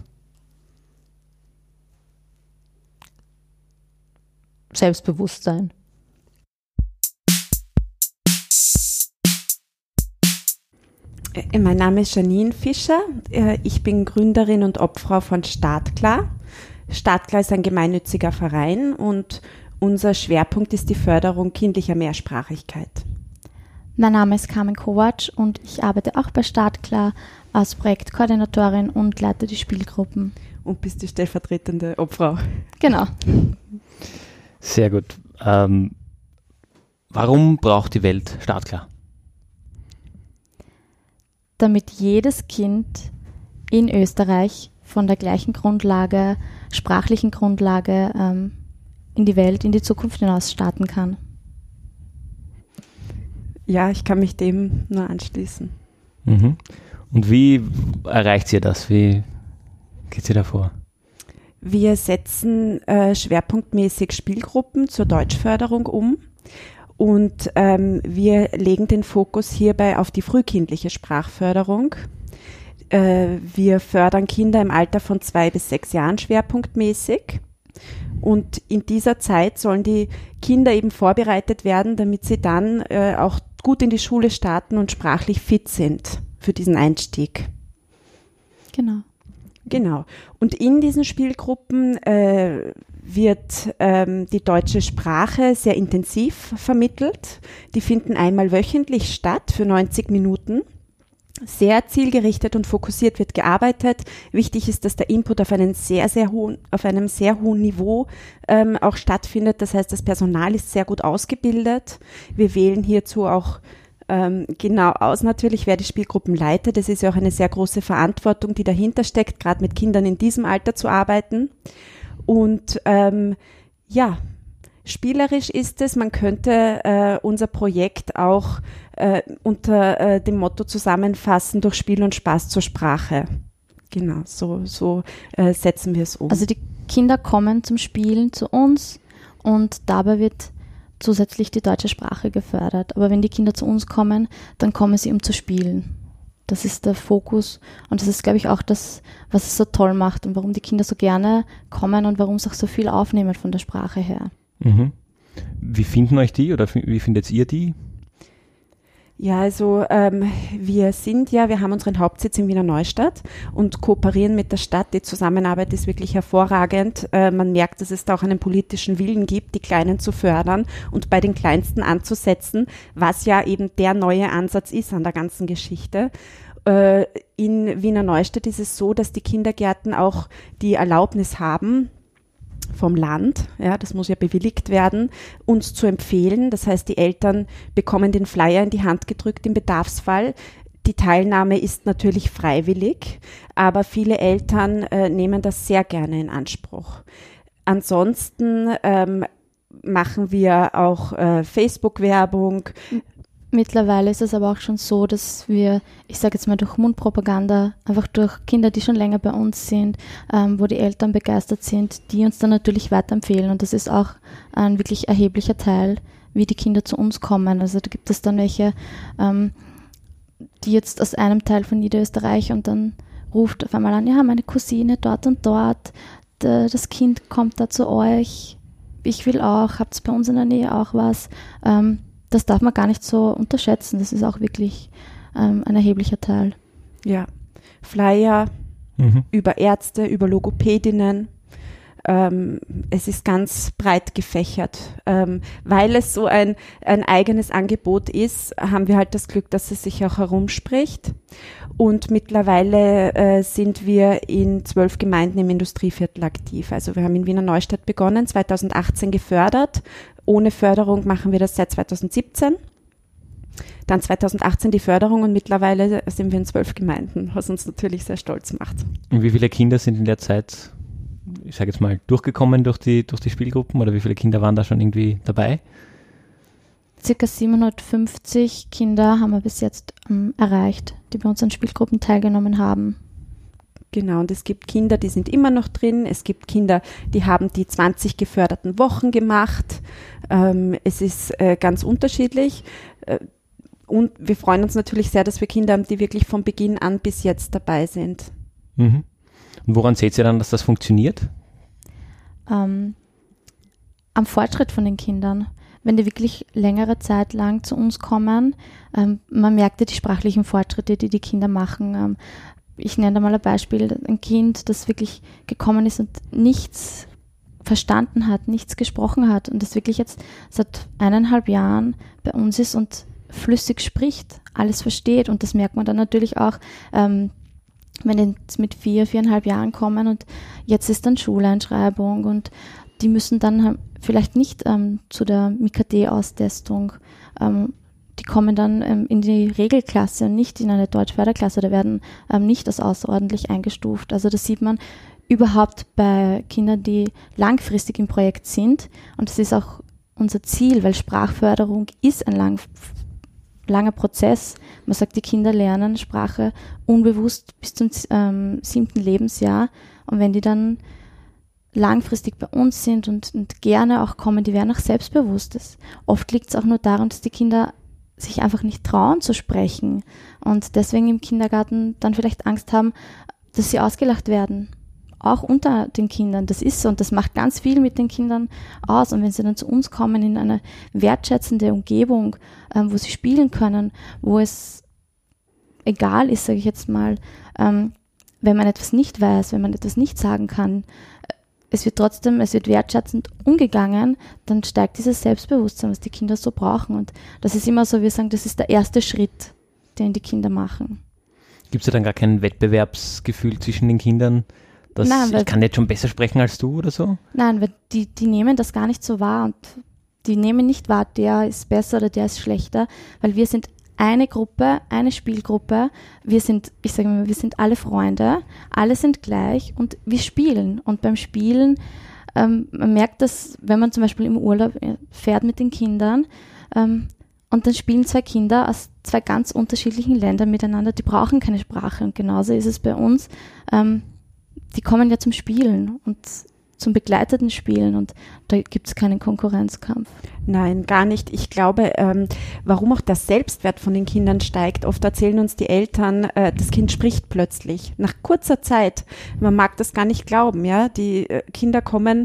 Selbstbewusstsein. Mein Name ist Janine Fischer. Ich bin Gründerin und Obfrau von Startklar. Startklar ist ein gemeinnütziger Verein und unser Schwerpunkt ist die Förderung kindlicher Mehrsprachigkeit. Mein Name ist Carmen Kovac und ich arbeite auch bei Startklar als Projektkoordinatorin und leite die Spielgruppen. Und bist die stellvertretende Obfrau. Genau. Sehr gut. Warum braucht die Welt Startklar? Damit jedes Kind in Österreich von der gleichen Grundlage, sprachlichen Grundlage in die Welt, in die Zukunft hinaus starten kann. Ja, ich kann mich dem nur anschließen. Mhm. Und wie erreicht ihr das? Wie geht ihr da vor? Wir setzen schwerpunktmäßig Spielgruppen zur Deutschförderung um. Und wir legen den Fokus hierbei auf die frühkindliche Sprachförderung. Wir fördern Kinder im Alter von 2 bis 6 Jahren schwerpunktmäßig. Und in dieser Zeit sollen die Kinder eben vorbereitet werden, damit sie dann auch gut in die Schule starten und sprachlich fit sind für diesen Einstieg. Genau. Und in diesen Spielgruppen wird die deutsche Sprache sehr intensiv vermittelt. Die finden einmal wöchentlich statt für 90 Minuten. Sehr zielgerichtet und fokussiert wird gearbeitet. Wichtig ist, dass der Input auf einem sehr hohen Niveau auch stattfindet. Das heißt, das Personal ist sehr gut ausgebildet. Wir wählen hierzu auch genau aus natürlich, wer die Spielgruppen leitet. Das ist ja auch eine sehr große Verantwortung, die dahinter steckt, gerade mit Kindern in diesem Alter zu arbeiten. Und spielerisch ist es, man könnte unser Projekt auch unter dem Motto zusammenfassen, durch Spiel und Spaß zur Sprache. Genau, so setzen wir es um. Also die Kinder kommen zum Spielen zu uns und dabei wird zusätzlich die deutsche Sprache gefördert. Aber wenn die Kinder zu uns kommen, dann kommen sie, um zu spielen. Das ist der Fokus und das ist, glaube ich, auch das, was es so toll macht und warum die Kinder so gerne kommen und warum sie auch so viel aufnehmen von der Sprache her. Mhm. Wie finden euch die oder wie findet ihr die? Ja, also wir haben unseren Hauptsitz in Wiener Neustadt und kooperieren mit der Stadt. Die Zusammenarbeit ist wirklich hervorragend. Man merkt, dass es da auch einen politischen Willen gibt, die Kleinen zu fördern und bei den Kleinsten anzusetzen, was ja eben der neue Ansatz ist an der ganzen Geschichte. In Wiener Neustadt ist es so, dass die Kindergärten auch die Erlaubnis haben, vom Land, ja, das muss ja bewilligt werden, uns zu empfehlen. Das heißt, die Eltern bekommen den Flyer in die Hand gedrückt im Bedarfsfall. Die Teilnahme ist natürlich freiwillig, aber viele Eltern nehmen das sehr gerne in Anspruch. Ansonsten machen wir auch Facebook-Werbung. Mittlerweile ist es aber auch schon so, dass wir, ich sage jetzt mal durch Mundpropaganda, einfach durch Kinder, die schon länger bei uns sind, wo die Eltern begeistert sind, die uns dann natürlich weiterempfehlen. Und das ist auch ein wirklich erheblicher Teil, wie die Kinder zu uns kommen. Also da gibt es dann welche, die jetzt aus einem Teil von Niederösterreich und dann ruft auf einmal an, ja, meine Cousine dort und dort, das Kind kommt da zu euch, ich will auch, habt ihr bei uns in der Nähe auch was? Das darf man gar nicht so unterschätzen. Das ist auch wirklich ein erheblicher Teil. Ja, Flyer über Ärzte, über Logopädinnen. Es ist ganz breit gefächert. Weil es so ein eigenes Angebot ist, haben wir halt das Glück, dass es sich auch herumspricht. Und mittlerweile sind wir in 12 Gemeinden im Industrieviertel aktiv. Also wir haben in Wiener Neustadt begonnen, 2018 gefördert. Ohne Förderung machen wir das seit 2017. Dann 2018 die Förderung und mittlerweile sind wir in 12 Gemeinden, was uns natürlich sehr stolz macht. Und wie viele Kinder sind in der Zeit, ich sage jetzt mal, durchgekommen durch die Spielgruppen oder wie viele Kinder waren da schon irgendwie dabei? Circa 750 Kinder haben wir bis jetzt erreicht, die bei uns an Spielgruppen teilgenommen haben. Genau, und es gibt Kinder, die sind immer noch drin. Es gibt Kinder, die haben die 20 geförderten Wochen gemacht. Es ist ganz unterschiedlich. Und wir freuen uns natürlich sehr, dass wir Kinder haben, die wirklich von Beginn an bis jetzt dabei sind. Mhm. Und woran seht ihr dann, dass das funktioniert? Am Fortschritt von den Kindern. Wenn die wirklich längere Zeit lang zu uns kommen, man merkt ja die sprachlichen Fortschritte, die die Kinder machen. Ich nenne da mal ein Beispiel, ein Kind, das wirklich gekommen ist und nichts verstanden hat, nichts gesprochen hat und das wirklich jetzt seit 1,5 Jahren bei uns ist und flüssig spricht, alles versteht und das merkt man dann natürlich auch, wenn die mit 4,5 Jahren kommen und jetzt ist dann Schuleinschreibung und die müssen dann vielleicht nicht zu der MIKD-Austestung, die kommen dann in die Regelklasse und nicht in eine Deutsch-Förderklasse oder werden nicht als außerordentlich eingestuft. Also das sieht man überhaupt bei Kindern, die langfristig im Projekt sind. Und das ist auch unser Ziel, weil Sprachförderung ist ein langer Prozess. Man sagt, die Kinder lernen Sprache unbewusst bis zum 7. Lebensjahr. Und wenn die dann langfristig bei uns sind und gerne auch kommen, die werden auch selbstbewusst. Oft liegt es auch nur daran, dass die Kinder sich einfach nicht trauen zu sprechen und deswegen im Kindergarten dann vielleicht Angst haben, dass sie ausgelacht werden. Auch unter den Kindern, das ist so und das macht ganz viel mit den Kindern aus. Und wenn sie dann zu uns kommen in eine wertschätzende Umgebung, wo sie spielen können, wo es egal ist, sage ich jetzt mal, wenn man etwas nicht weiß, wenn man etwas nicht sagen kann, es wird wertschätzend umgegangen, dann steigt dieses Selbstbewusstsein, was die Kinder so brauchen. Und das ist immer so, wir sagen, das ist der erste Schritt, den die Kinder machen. Gibt es ja dann gar kein Wettbewerbsgefühl zwischen den Kindern, dass Nein, ich kann jetzt schon besser sprechen als du oder so? Nein, weil die nehmen das gar nicht so wahr und die nehmen nicht wahr, der ist besser oder der ist schlechter, weil wir sind eine Gruppe, eine Spielgruppe, wir sind alle Freunde, alle sind gleich und wir spielen. Und beim Spielen, man merkt das, wenn man zum Beispiel im Urlaub fährt mit den Kindern und dann spielen 2 Kinder aus 2 ganz unterschiedlichen Ländern miteinander, die brauchen keine Sprache und genauso ist es bei uns. Die kommen ja zum Spielen und zum begleiteten Spielen und da gibt es keinen Konkurrenzkampf. Nein, gar nicht. Ich glaube, warum auch der Selbstwert von den Kindern steigt. Oft erzählen uns die Eltern, das Kind spricht plötzlich. Nach kurzer Zeit. Man mag das gar nicht glauben, ja. Die Kinder kommen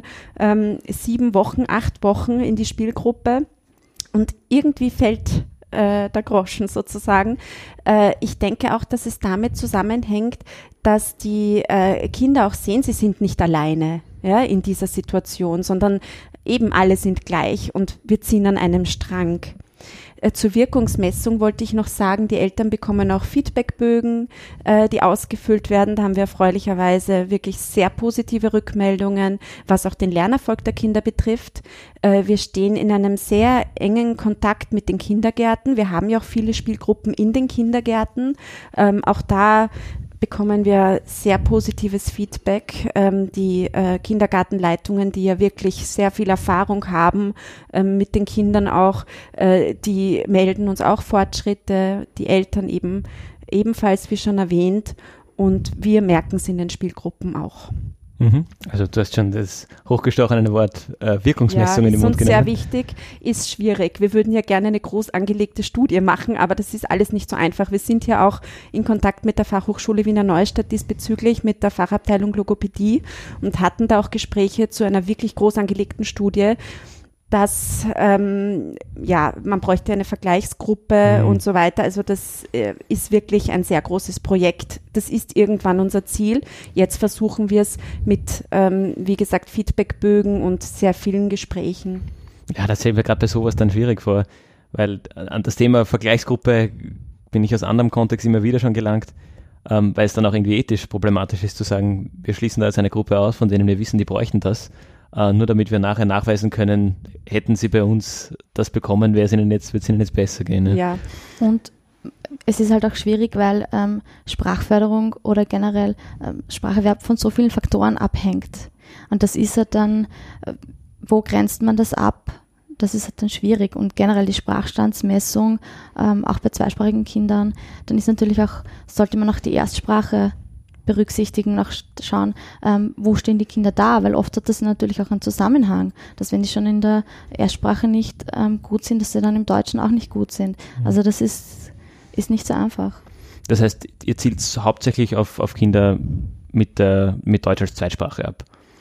7 Wochen, 8 Wochen in die Spielgruppe und irgendwie fällt der Groschen sozusagen. Ich denke auch, dass es damit zusammenhängt, dass die Kinder auch sehen, sie sind nicht alleine, ja, in dieser Situation, sondern eben alle sind gleich und wir ziehen an einem Strang. Zur Wirkungsmessung wollte ich noch sagen, die Eltern bekommen auch Feedbackbögen, die ausgefüllt werden. Da haben wir erfreulicherweise wirklich sehr positive Rückmeldungen, was auch den Lernerfolg der Kinder betrifft. Wir stehen in einem sehr engen Kontakt mit den Kindergärten. Wir haben ja auch viele Spielgruppen in den Kindergärten. Auch da bekommen wir sehr positives Feedback. Die Kindergartenleitungen, die ja wirklich sehr viel Erfahrung haben mit den Kindern auch, die melden uns auch Fortschritte, die Eltern ebenfalls, wie schon erwähnt, und wir merken es in den Spielgruppen auch. Also du hast schon das hochgestochene Wort Wirkungsmessung in den Mund genommen. Ja, ist uns sehr wichtig, ist schwierig. Wir würden ja gerne eine groß angelegte Studie machen, aber das ist alles nicht so einfach. Wir sind ja auch in Kontakt mit der Fachhochschule Wiener Neustadt diesbezüglich, mit der Fachabteilung Logopädie und hatten da auch Gespräche zu einer wirklich groß angelegten Studie, dass, man bräuchte eine Vergleichsgruppe und so weiter. Also das ist wirklich ein sehr großes Projekt. Das ist irgendwann unser Ziel. Jetzt versuchen wir es mit, wie gesagt, Feedbackbögen und sehr vielen Gesprächen. Ja, das stellen wir gerade bei sowas dann schwierig vor, weil an das Thema Vergleichsgruppe bin ich aus anderem Kontext immer wieder schon gelangt, weil es dann auch irgendwie ethisch problematisch ist zu sagen, wir schließen da jetzt eine Gruppe aus, von denen wir wissen, die bräuchten das. Nur damit wir nachher nachweisen können, hätten sie bei uns das bekommen, wird es ihnen jetzt besser gehen. Ne? Ja. Und es ist halt auch schwierig, weil Sprachförderung oder generell Spracherwerb von so vielen Faktoren abhängt. Und das ist halt dann, wo grenzt man das ab? Das ist halt dann schwierig. Und generell die Sprachstandsmessung, auch bei zweisprachigen Kindern, dann ist natürlich auch, sollte man auch die Erstsprache berücksichtigen, auch schauen, wo stehen die Kinder da, weil oft hat das natürlich auch einen Zusammenhang, dass wenn die schon in der Erstsprache nicht gut sind, dass sie dann im Deutschen auch nicht gut sind. Also das ist nicht so einfach. Das heißt, ihr zielt hauptsächlich auf Kinder mit Deutsch als Zweitsprache ab?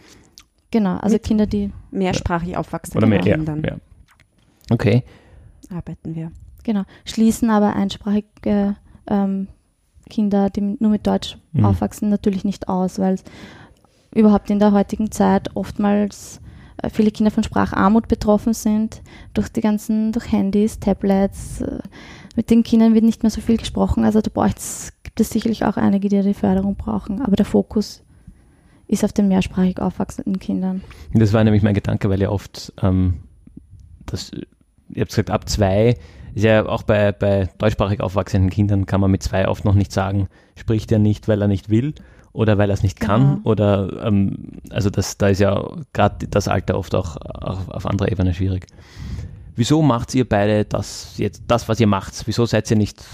Genau, also Kinder, die mehrsprachig aufwachsende Kindern. Ja. Okay. Arbeiten wir. Genau, schließen aber einsprachige Kinder, die nur mit Deutsch aufwachsen, natürlich nicht aus, weil überhaupt in der heutigen Zeit oftmals viele Kinder von Spracharmut betroffen sind, durch Handys, Tablets. Mit den Kindern wird nicht mehr so viel gesprochen, also gibt es sicherlich auch einige, die Förderung brauchen, aber der Fokus ist auf den mehrsprachig aufwachsenden Kindern. Das war nämlich mein Gedanke, weil ja oft, ihr habt gesagt, ab 2, ist ja auch bei deutschsprachig aufwachsenden Kindern kann man mit 2 oft noch nicht sagen, spricht er nicht, weil er nicht will oder weil er es nicht kann oder also da ist ja gerade das Alter oft auch auf anderer Ebene schwierig. Wieso macht ihr beide das, was ihr macht? Wieso seid ihr nicht,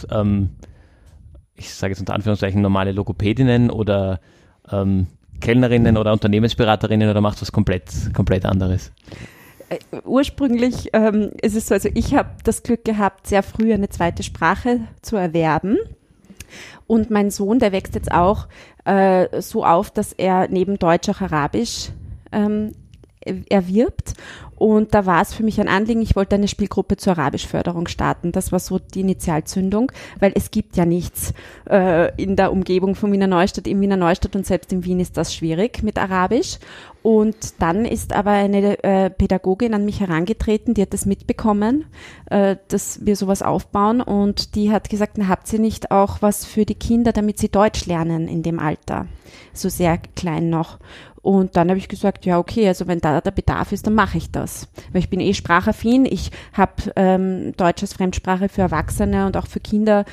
ich sage jetzt unter Anführungszeichen, normale Logopädinnen oder Kellnerinnen oder Unternehmensberaterinnen oder macht was komplett anderes? Ursprünglich ist es so, also ich habe das Glück gehabt, sehr früh eine zweite Sprache zu erwerben. Und mein Sohn, der wächst jetzt auch so auf, dass er neben Deutsch auch Arabisch erwirbt. Und da war es für mich ein Anliegen, ich wollte eine Spielgruppe zur Arabischförderung starten. Das war so die Initialzündung, weil es gibt ja nichts in der Umgebung von Wiener Neustadt, in Wiener Neustadt und selbst in Wien ist das schwierig mit Arabisch. Und dann ist aber eine Pädagogin an mich herangetreten, die hat das mitbekommen, dass wir sowas aufbauen und die hat gesagt, na, habt ihr nicht auch was für die Kinder, damit sie Deutsch lernen in dem Alter? So sehr klein noch. Und dann habe ich gesagt, ja okay, also wenn da der Bedarf ist, dann mache ich das. Weil ich bin sprachaffin, ich habe Deutsch als Fremdsprache für Erwachsene und auch für Kinder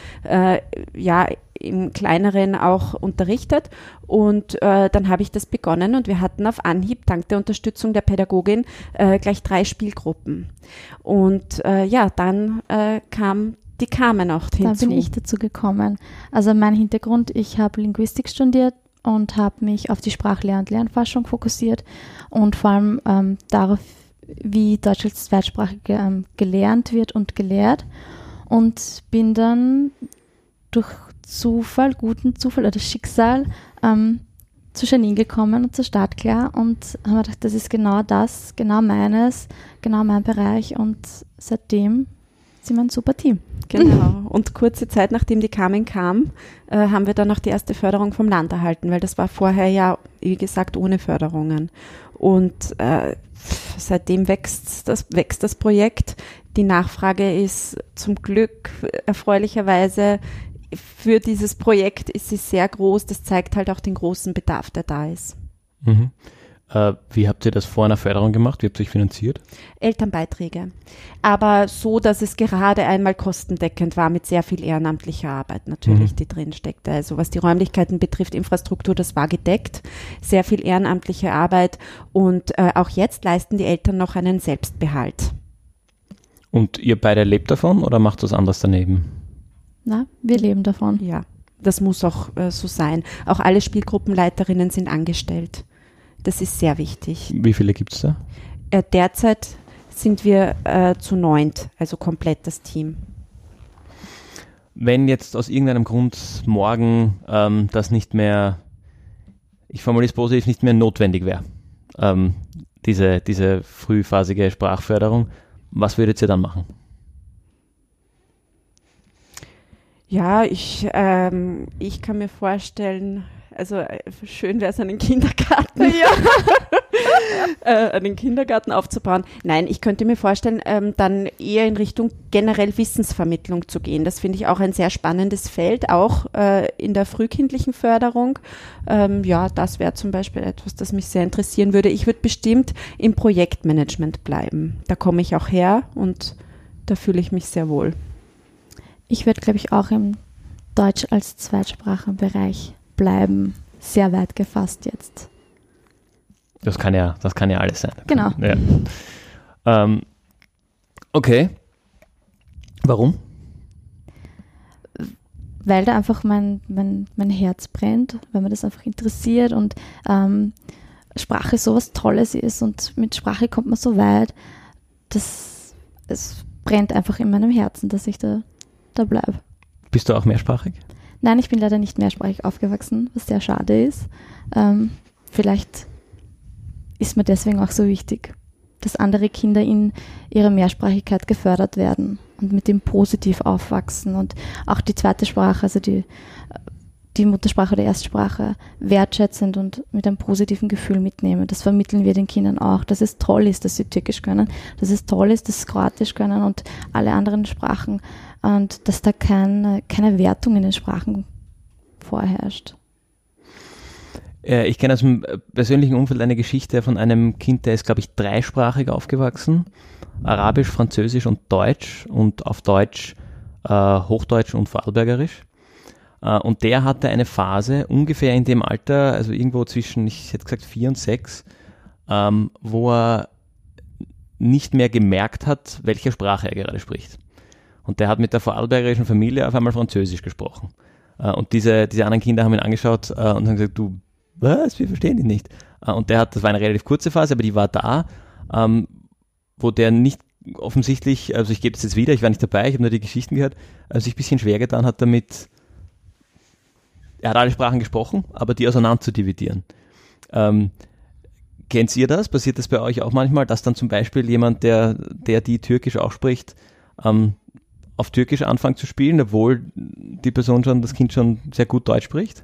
im Kleineren auch unterrichtet und dann habe ich das begonnen und wir hatten auf Anhieb, dank der Unterstützung der Pädagogin, gleich 3 Spielgruppen. Und dann kam die Carmen auch hinzu. Da bin ich dazu gekommen. Also mein Hintergrund, ich habe Linguistik studiert und habe mich auf die Sprachlehre und Lernforschung fokussiert und vor allem darauf, wie Deutsch als Zweitsprache gelernt wird und gelehrt, und bin dann durch guten Zufall oder Schicksal zu Janine gekommen und zur Startklar und haben gedacht, das ist genau meines, genau mein Bereich, und seitdem sind wir ein super Team. Genau. Und kurze Zeit nachdem die Carmen kam, haben wir dann auch die erste Förderung vom Land erhalten, weil das war vorher ja, wie gesagt, ohne Förderungen. Und seitdem wächst das Projekt. Die Nachfrage ist zum Glück erfreulicherweise für dieses Projekt ist sie sehr groß. Das zeigt halt auch den großen Bedarf, der da ist. Mhm. Wie habt ihr das vor einer Förderung gemacht? Wie habt ihr euch finanziert? Elternbeiträge. Aber so, dass es gerade einmal kostendeckend war, mit sehr viel ehrenamtlicher Arbeit natürlich, die drin steckte. Also was die Räumlichkeiten betrifft, Infrastruktur, das war gedeckt. Sehr viel ehrenamtliche Arbeit. Und auch jetzt leisten die Eltern noch einen Selbstbehalt. Und ihr beide lebt davon oder macht was anderes daneben? Na, wir leben davon. Ja, das muss auch so sein. Auch alle Spielgruppenleiterinnen sind angestellt. Das ist sehr wichtig. Wie viele gibt es da? Derzeit sind wir zu 9, also komplett das Team. Wenn jetzt aus irgendeinem Grund morgen das nicht mehr, ich formuliere es positiv, nicht mehr notwendig wäre, diese frühphasige Sprachförderung, was würdet ihr dann machen? Ja, ich kann mir vorstellen, also schön wäre es, einen Kindergarten, einen Kindergarten aufzubauen. Nein, ich könnte mir vorstellen, dann eher in Richtung generell Wissensvermittlung zu gehen. Das finde ich auch ein sehr spannendes Feld, auch in der frühkindlichen Förderung. Ja, das wäre zum Beispiel etwas, das mich sehr interessieren würde. Ich würde bestimmt im Projektmanagement bleiben. Da komme ich auch her und da fühle ich mich sehr wohl. Ich werde, glaube ich, auch im Deutsch als Zweitsprachenbereich bleiben. Sehr weit gefasst jetzt. Das kann ja alles sein. Genau. Ja. Okay. Warum? Weil da einfach mein Herz brennt, weil mir das einfach interessiert und Sprache so was Tolles ist und mit Sprache kommt man so weit, dass es brennt einfach in meinem Herzen, dass ich da bleibe. Bist du auch mehrsprachig? Nein, ich bin leider nicht mehrsprachig aufgewachsen, was sehr schade ist. Vielleicht ist mir deswegen auch so wichtig, dass andere Kinder in ihrer Mehrsprachigkeit gefördert werden und mit dem positiv aufwachsen und auch die zweite Sprache, also die Muttersprache oder Erstsprache wertschätzend und mit einem positiven Gefühl mitnehmen. Das vermitteln wir den Kindern auch, dass es toll ist, dass sie Türkisch können, dass es toll ist, dass sie Kroatisch können und alle anderen Sprachen und dass da keine Wertung in den Sprachen vorherrscht. Ich kenne aus dem persönlichen Umfeld eine Geschichte von einem Kind, der ist, glaube ich, dreisprachig aufgewachsen. Arabisch, Französisch und Deutsch und auf Deutsch Hochdeutsch und Vorarlbergerisch. Und der hatte eine Phase ungefähr in dem Alter, also irgendwo zwischen, ich hätte gesagt 4 und 6, wo er nicht mehr gemerkt hat, welche Sprache er gerade spricht. Und der hat mit der vorarlbergerischen Familie auf einmal Französisch gesprochen. Und diese anderen Kinder haben ihn angeschaut und haben gesagt, du, was, wir verstehen dich nicht. Und das war eine relativ kurze Phase, aber die war da, wo der nicht offensichtlich, also ich gebe es jetzt wieder, ich war nicht dabei, ich habe nur die Geschichten gehört, sich ein bisschen schwer getan hat damit, er hat alle Sprachen gesprochen, aber die auseinander zu dividieren. Kennt ihr das? Passiert das bei euch auch manchmal, dass dann zum Beispiel jemand, der die Türkisch auch spricht, auf Türkisch anfängt zu spielen, obwohl die Person das Kind schon sehr gut Deutsch spricht?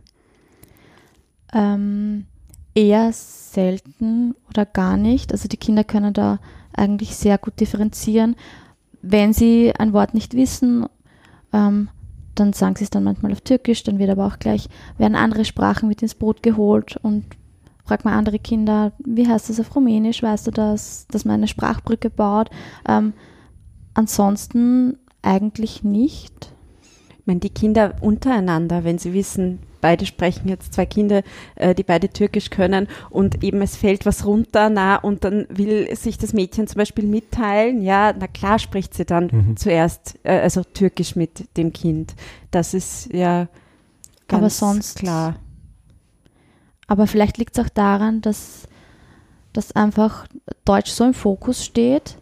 Eher selten oder gar nicht. Also die Kinder können da eigentlich sehr gut differenzieren. Wenn sie ein Wort nicht wissen, dann sagen sie es dann manchmal auf Türkisch, dann werden andere Sprachen mit ins Boot geholt und fragt man andere Kinder, wie heißt das auf Rumänisch, weißt du das, dass man eine Sprachbrücke baut? Ansonsten eigentlich nicht. Ich meine, die Kinder untereinander, wenn sie wissen, beide sprechen jetzt 2 Kinder, die beide Türkisch können und eben es fällt was runter, und dann will sich das Mädchen zum Beispiel mitteilen, ja, na klar spricht sie dann zuerst, also Türkisch mit dem Kind. Das ist ja ganz aber sonst klar. Aber vielleicht liegt es auch daran, dass einfach Deutsch so im Fokus steht,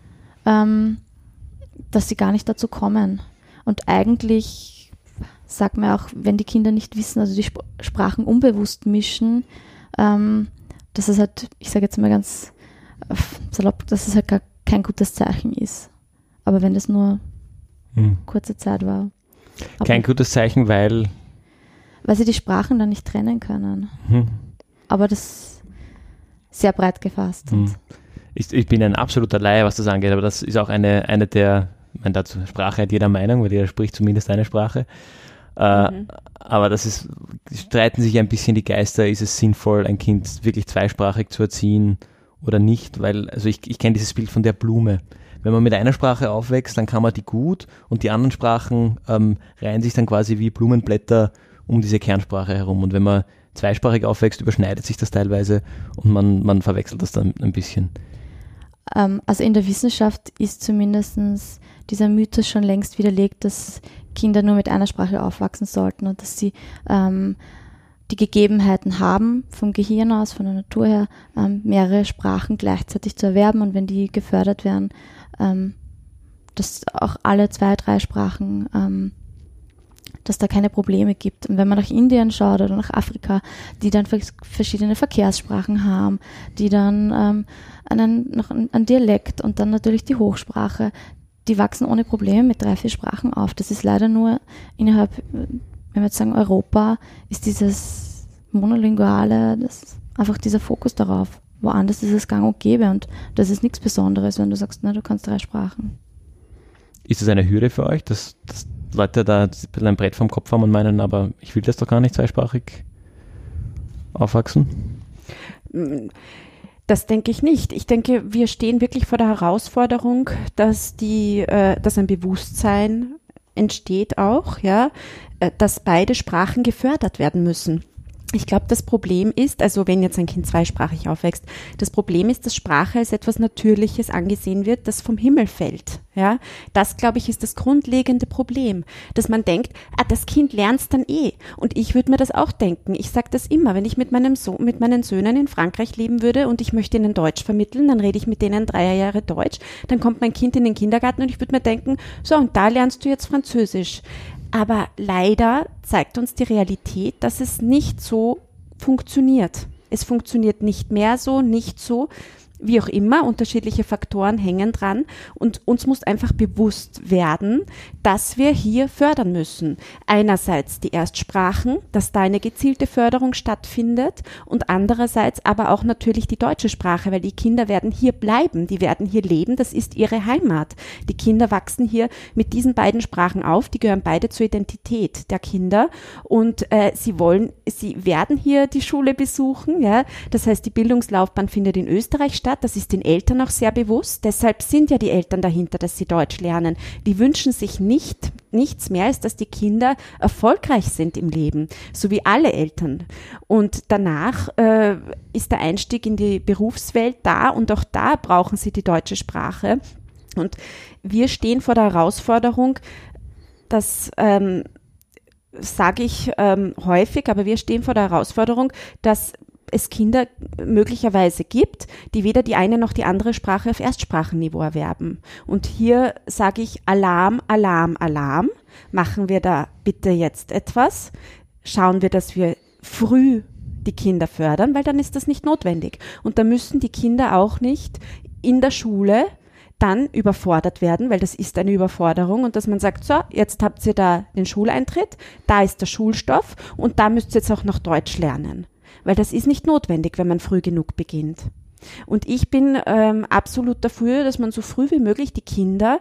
dass sie gar nicht dazu kommen. Und eigentlich sagt man auch, wenn die Kinder nicht wissen, also die Sprachen unbewusst mischen, dass es halt, ich sage jetzt mal ganz salopp, dass es halt gar kein gutes Zeichen ist. Aber wenn das nur kurze Zeit war. Kein gutes Zeichen, weil sie die Sprachen dann nicht trennen können. Aber das sehr breit gefasst. Ich bin ein absoluter Laie, was das angeht, aber das ist auch eine der, ich meine, dazu Sprache hat jeder Meinung, weil jeder spricht zumindest eine Sprache. Aber das ist, streiten sich ein bisschen die Geister, ist es sinnvoll, ein Kind wirklich zweisprachig zu erziehen oder nicht, weil, also ich kenne dieses Bild von der Blume. Wenn man mit einer Sprache aufwächst, dann kann man die gut und die anderen Sprachen reihen sich dann quasi wie Blumenblätter um diese Kernsprache herum. Und wenn man zweisprachig aufwächst, überschneidet sich das teilweise und man verwechselt das dann ein bisschen. Also in der Wissenschaft ist zumindest dieser Mythos schon längst widerlegt, dass Kinder nur mit einer Sprache aufwachsen sollten und dass sie die Gegebenheiten haben, vom Gehirn aus, von der Natur her, mehrere Sprachen gleichzeitig zu erwerben und wenn die gefördert werden, dass auch alle 2, 3 Sprachen, dass da keine Probleme gibt. Und wenn man nach Indien schaut oder nach Afrika, die dann verschiedene Verkehrssprachen haben, die dann noch einen Dialekt und dann natürlich die Hochsprache, die wachsen ohne Probleme mit 3, 4 Sprachen auf. Das ist leider nur innerhalb, wenn wir jetzt sagen Europa, ist dieses Monolinguale, einfach dieser Fokus darauf. Woanders ist es gang und gäbe und das ist nichts Besonderes, wenn du sagst, na, du kannst 3 Sprachen. Ist das eine Hürde für euch, dass Leute da ein bisschen ein Brett vom Kopf haben und meinen, aber ich will das doch gar nicht zweisprachig aufwachsen? Das denke ich nicht. Ich denke, wir stehen wirklich vor der Herausforderung, dass ein Bewusstsein entsteht auch, ja, dass beide Sprachen gefördert werden müssen. Ich glaube, das Problem ist, also wenn jetzt ein Kind zweisprachig aufwächst, das Problem ist, dass Sprache als etwas Natürliches angesehen wird, das vom Himmel fällt. Ja, das, glaube ich, ist das grundlegende Problem, dass man denkt, das Kind lernt es dann eh. Und ich würde mir das auch denken. Ich sage das immer, wenn ich mit meinen Söhnen in Frankreich leben würde und ich möchte ihnen Deutsch vermitteln, dann rede ich mit denen 3 Jahre Deutsch, dann kommt mein Kind in den Kindergarten und ich würde mir denken, so, und da lernst du jetzt Französisch. Aber leider zeigt uns die Realität, dass es nicht so funktioniert. Es funktioniert nicht mehr so, nicht so. Wie auch immer, unterschiedliche Faktoren hängen dran und uns muss einfach bewusst werden, dass wir hier fördern müssen. Einerseits die Erstsprachen, dass da eine gezielte Förderung stattfindet und andererseits aber auch natürlich die deutsche Sprache, weil die Kinder werden hier bleiben, die werden hier leben, das ist ihre Heimat. Die Kinder wachsen hier mit diesen beiden Sprachen auf, die gehören beide zur Identität der Kinder und sie werden hier die Schule besuchen, ja. Das heißt, die Bildungslaufbahn findet in Österreich statt. Das ist den Eltern auch sehr bewusst. Deshalb sind ja die Eltern dahinter, dass sie Deutsch lernen. Die wünschen sich nichts mehr, als dass die Kinder erfolgreich sind im Leben, so wie alle Eltern. Und danach ist der Einstieg in die Berufswelt da und auch da brauchen sie die deutsche Sprache. Und wir stehen vor der Herausforderung, dass sage ich häufig, aber wir stehen vor der Herausforderung, dass es Kinder möglicherweise gibt, die weder die eine noch die andere Sprache auf Erstsprachenniveau erwerben. Und hier sage ich Alarm, Alarm, Alarm. Machen wir da bitte jetzt etwas. Schauen wir, dass wir früh die Kinder fördern, weil dann ist das nicht notwendig. Und da müssen die Kinder auch nicht in der Schule dann überfordert werden, weil das ist eine Überforderung und dass man sagt, so, jetzt habt ihr da den Schuleintritt, da ist der Schulstoff und da müsst ihr jetzt auch noch Deutsch lernen. Weil das ist nicht notwendig, wenn man früh genug beginnt. Und ich bin absolut dafür, dass man so früh wie möglich die Kinder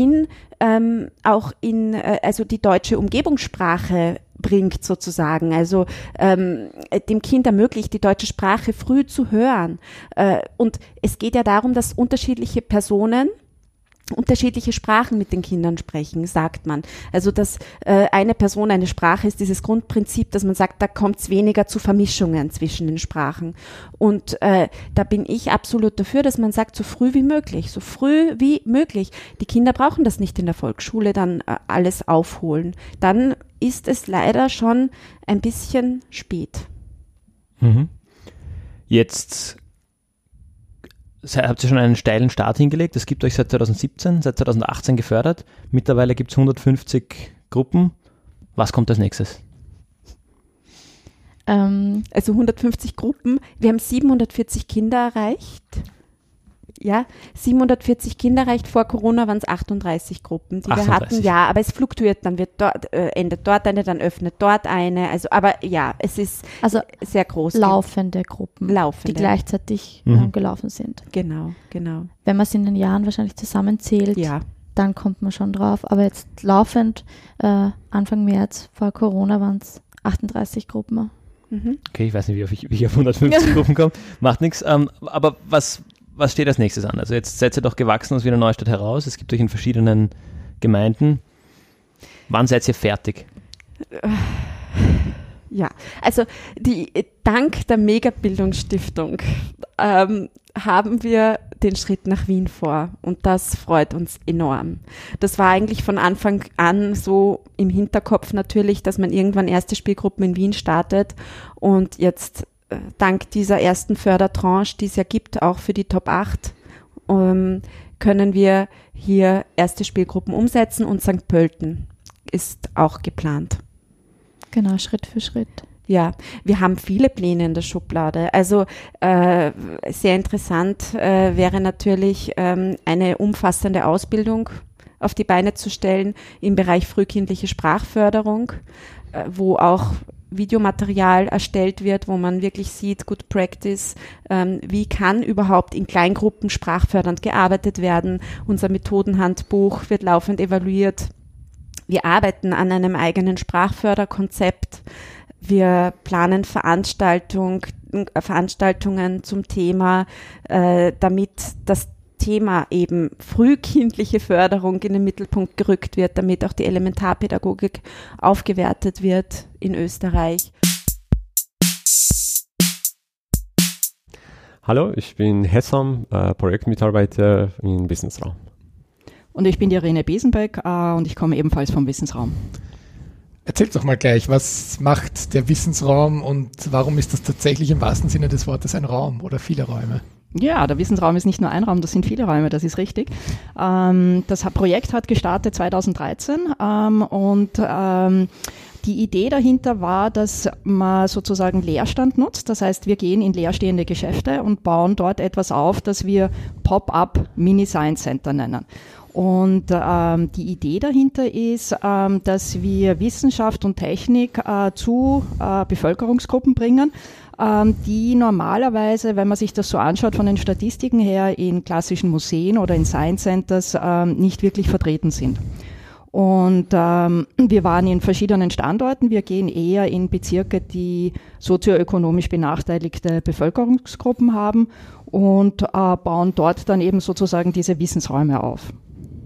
also die deutsche Umgebungssprache bringt sozusagen, also dem Kind ermöglicht, die deutsche Sprache früh zu hören. Und es geht ja darum, dass unterschiedliche Personen unterschiedliche Sprachen mit den Kindern sprechen, sagt man. Also, dass eine Person eine Sprache ist, dieses Grundprinzip, dass man sagt, da kommt es weniger zu Vermischungen zwischen den Sprachen. Und da bin ich absolut dafür, dass man sagt, so früh wie möglich, so früh wie möglich. Die Kinder brauchen das nicht in der Volksschule dann alles aufholen. Dann ist es leider schon ein bisschen spät. Jetzt habt ihr schon einen steilen Start hingelegt. Es gibt euch seit 2017, seit 2018 gefördert. Mittlerweile gibt es 150 Gruppen. Was kommt als nächstes? Also 150 Gruppen. Wir haben 740 Kinder erreicht. Ja, 740 Kinder erreicht. Vor Corona waren es 38 Gruppen, die wir hatten. Ja, aber es fluktuiert. Dann wird dort, endet dort eine, dann öffnet dort eine. Also, aber ja, es ist sehr groß. Laufende Gruppen, die gleichzeitig gelaufen sind. Genau. Wenn man es in den Jahren wahrscheinlich zusammenzählt, dann kommt man schon drauf. Aber jetzt laufend, Anfang März vor Corona waren es 38 Gruppen. Okay, ich weiß nicht, wie ich auf 150 Gruppen komme. Macht nichts. Aber was steht als nächstes an? Also jetzt seid ihr doch gewachsen aus Wiener Neustadt heraus. Es gibt euch in verschiedenen Gemeinden. Wann seid ihr fertig? Ja, also dank der Megabildungsstiftung haben wir den Schritt nach Wien vor und das freut uns enorm. Das war eigentlich von Anfang an so im Hinterkopf natürlich, dass man irgendwann erste Spielgruppen in Wien startet und jetzt dank dieser ersten Fördertranche, die es ja gibt, auch für die Top 8, können wir hier erste Spielgruppen umsetzen und St. Pölten ist auch geplant. Genau, Schritt für Schritt. Ja, wir haben viele Pläne in der Schublade. Also sehr interessant wäre natürlich eine umfassende Ausbildung auf die Beine zu stellen im Bereich frühkindliche Sprachförderung, wo auch Videomaterial erstellt wird, wo man wirklich sieht, Good Practice, wie kann überhaupt in Kleingruppen sprachfördernd gearbeitet werden. Unser Methodenhandbuch wird laufend evaluiert. Wir arbeiten an einem eigenen Sprachförderkonzept. Wir planen Veranstaltungen zum Thema, damit das Thema eben frühkindliche Förderung in den Mittelpunkt gerückt wird, damit auch die Elementarpädagogik aufgewertet wird in Österreich. Hallo, ich bin Hessam, Projektmitarbeiter im Wissensraum. Und ich bin die Irene Besenbeck und ich komme ebenfalls vom Wissensraum. Erzählt doch mal gleich, was macht der Wissensraum und warum ist das tatsächlich im wahrsten Sinne des Wortes ein Raum oder viele Räume? Ja, der Wissensraum ist nicht nur ein Raum, das sind viele Räume, das ist richtig. Das Projekt hat gestartet 2013 und die Idee dahinter war, dass man sozusagen Leerstand nutzt. Das heißt, wir gehen in leerstehende Geschäfte und bauen dort etwas auf, das wir Pop-up Mini-Science Center nennen. Und die Idee dahinter ist, dass wir Wissenschaft und Technik zu Bevölkerungsgruppen bringen, die normalerweise, wenn man sich das so anschaut von den Statistiken her, in klassischen Museen oder in Science Centers nicht wirklich vertreten sind. Und wir waren in verschiedenen Standorten. Wir gehen eher in Bezirke, die sozioökonomisch benachteiligte Bevölkerungsgruppen haben und bauen dort dann eben sozusagen diese Wissensräume auf.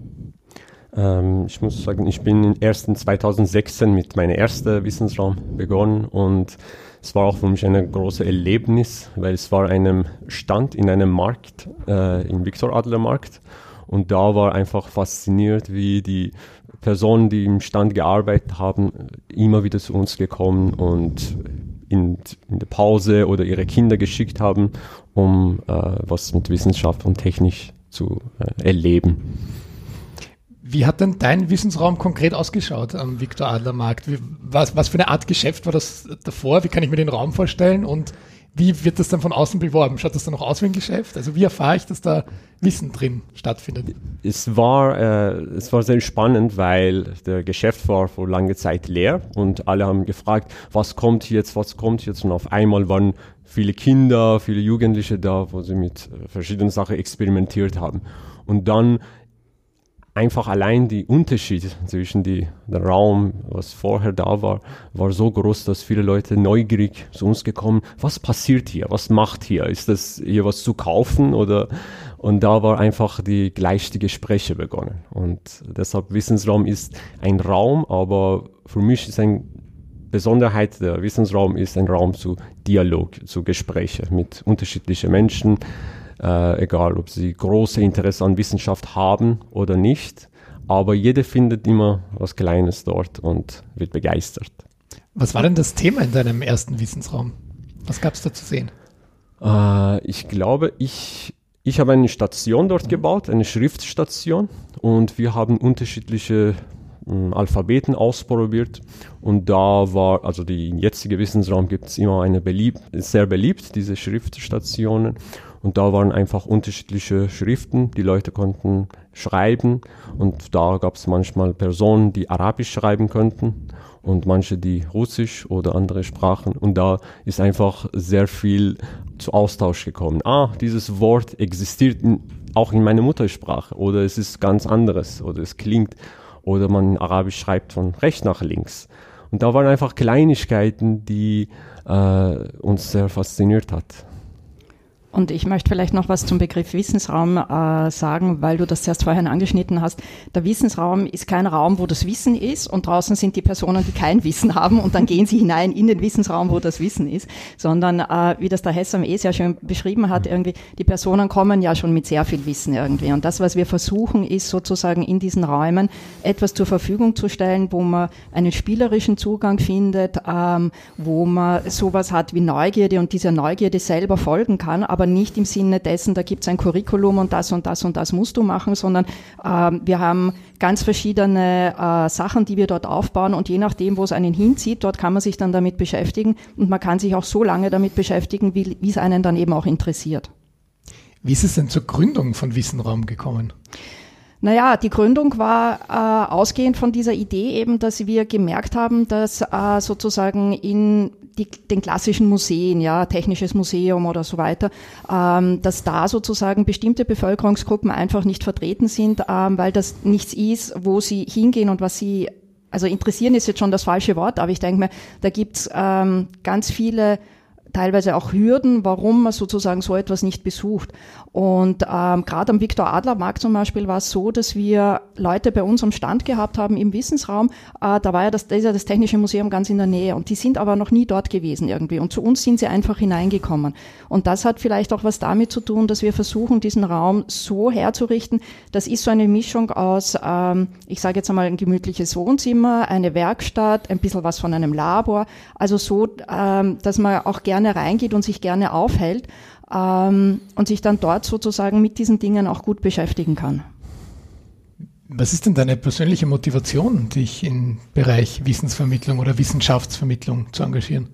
Ich muss sagen, ich bin erst in 2016 mit meinem ersten Wissensraum begonnen und es war auch für mich ein großes Erlebnis, weil es war einem Stand in einem Markt, im Viktor-Adler-Markt, und da war einfach fasziniert, wie die Personen, die im Stand gearbeitet haben, immer wieder zu uns gekommen und in der Pause oder ihre Kinder geschickt haben, um was mit Wissenschaft und Technik zu erleben. Wie hat denn dein Wissensraum konkret ausgeschaut am Viktor-Adler-Markt? Was für eine Art Geschäft war das davor? Wie kann ich mir den Raum vorstellen? Und wie wird das dann von außen beworben? Schaut das dann noch aus wie ein Geschäft? Also wie erfahre ich, dass da Wissen drin stattfindet? Es war sehr spannend, weil der Geschäft war vor langer Zeit leer und alle haben gefragt, was kommt jetzt? Und auf einmal waren viele Kinder, viele Jugendliche da, wo sie mit verschiedenen Sachen experimentiert haben. Und dann einfach allein die Unterschied zwischen der Raum, was vorher da war so groß, dass viele Leute neugierig zu uns gekommen, was passiert hier, was macht hier, ist das hier was zu kaufen oder, und da war einfach die gleiche Gespräche begonnen und deshalb Wissensraum ist ein Raum, aber für mich ist eine Besonderheit, der Wissensraum ist ein Raum zu Dialog, zu Gesprächen mit unterschiedlichen Menschen, egal ob sie große Interesse an Wissenschaft haben oder nicht, aber jeder findet immer was Kleines dort und wird begeistert. Was war denn das Thema in deinem ersten Wissensraum? Was gab es da zu sehen? Ich glaube, ich habe eine Station dort gebaut, eine Schriftstation, und wir haben unterschiedliche Alphabeten ausprobiert, und da war, also die jetzige Wissensraum gibt es immer sehr beliebt, diese Schriftstationen, und da waren einfach unterschiedliche Schriften, die Leute konnten schreiben, und da gab es manchmal Personen, die Arabisch schreiben könnten und manche, die Russisch oder andere Sprachen, und da ist einfach sehr viel zu Austausch gekommen. Dieses Wort existiert auch in meiner Muttersprache, oder es ist ganz anderes, oder es klingt, oder man in Arabisch schreibt von rechts nach links. Und da waren einfach Kleinigkeiten, die uns sehr fasziniert hat. Und ich möchte vielleicht noch was zum Begriff Wissensraum sagen, weil du das erst vorhin angeschnitten hast. Der Wissensraum ist kein Raum, wo das Wissen ist, und draußen sind die Personen, die kein Wissen haben, und dann gehen sie hinein in den Wissensraum, wo das Wissen ist, sondern wie das der Hessam sehr schön beschrieben hat, irgendwie, die Personen kommen ja schon mit sehr viel Wissen irgendwie, und das, was wir versuchen, ist sozusagen in diesen Räumen etwas zur Verfügung zu stellen, wo man einen spielerischen Zugang findet, wo man sowas hat wie Neugierde und dieser Neugierde selber folgen kann, aber nicht im Sinne dessen, da gibt es ein Curriculum und das und das und das musst du machen, sondern wir haben ganz verschiedene Sachen, die wir dort aufbauen, und je nachdem, wo es einen hinzieht, dort kann man sich dann damit beschäftigen, und man kann sich auch so lange damit beschäftigen, wie es einen dann eben auch interessiert. Wie ist es denn zur Gründung von Wissenraum gekommen? Naja, die Gründung war ausgehend von dieser Idee eben, dass wir gemerkt haben, dass sozusagen in den klassischen Museen, ja, Technisches Museum oder so weiter, dass da sozusagen bestimmte Bevölkerungsgruppen einfach nicht vertreten sind, weil das nichts ist, wo sie hingehen und was sie, also interessieren ist jetzt schon das falsche Wort, aber ich denke mir, da gibt's ganz viele teilweise auch Hürden, warum man sozusagen so etwas nicht besucht. Und gerade am Viktor-Adler-Markt zum Beispiel war es so, dass wir Leute bei uns am Stand gehabt haben im Wissensraum. Da war ja das Technische Museum ganz in der Nähe, und die sind aber noch nie dort gewesen irgendwie. Und zu uns sind sie einfach hineingekommen. Und das hat vielleicht auch was damit zu tun, dass wir versuchen, diesen Raum so herzurichten. Das ist so eine Mischung aus, ich sage jetzt einmal, ein gemütliches Wohnzimmer, eine Werkstatt, ein bisschen was von einem Labor. Also so, dass man auch gerne reingeht und sich gerne aufhält und sich dann dort sozusagen mit diesen Dingen auch gut beschäftigen kann. Was ist denn deine persönliche Motivation, dich im Bereich Wissensvermittlung oder Wissenschaftsvermittlung zu engagieren?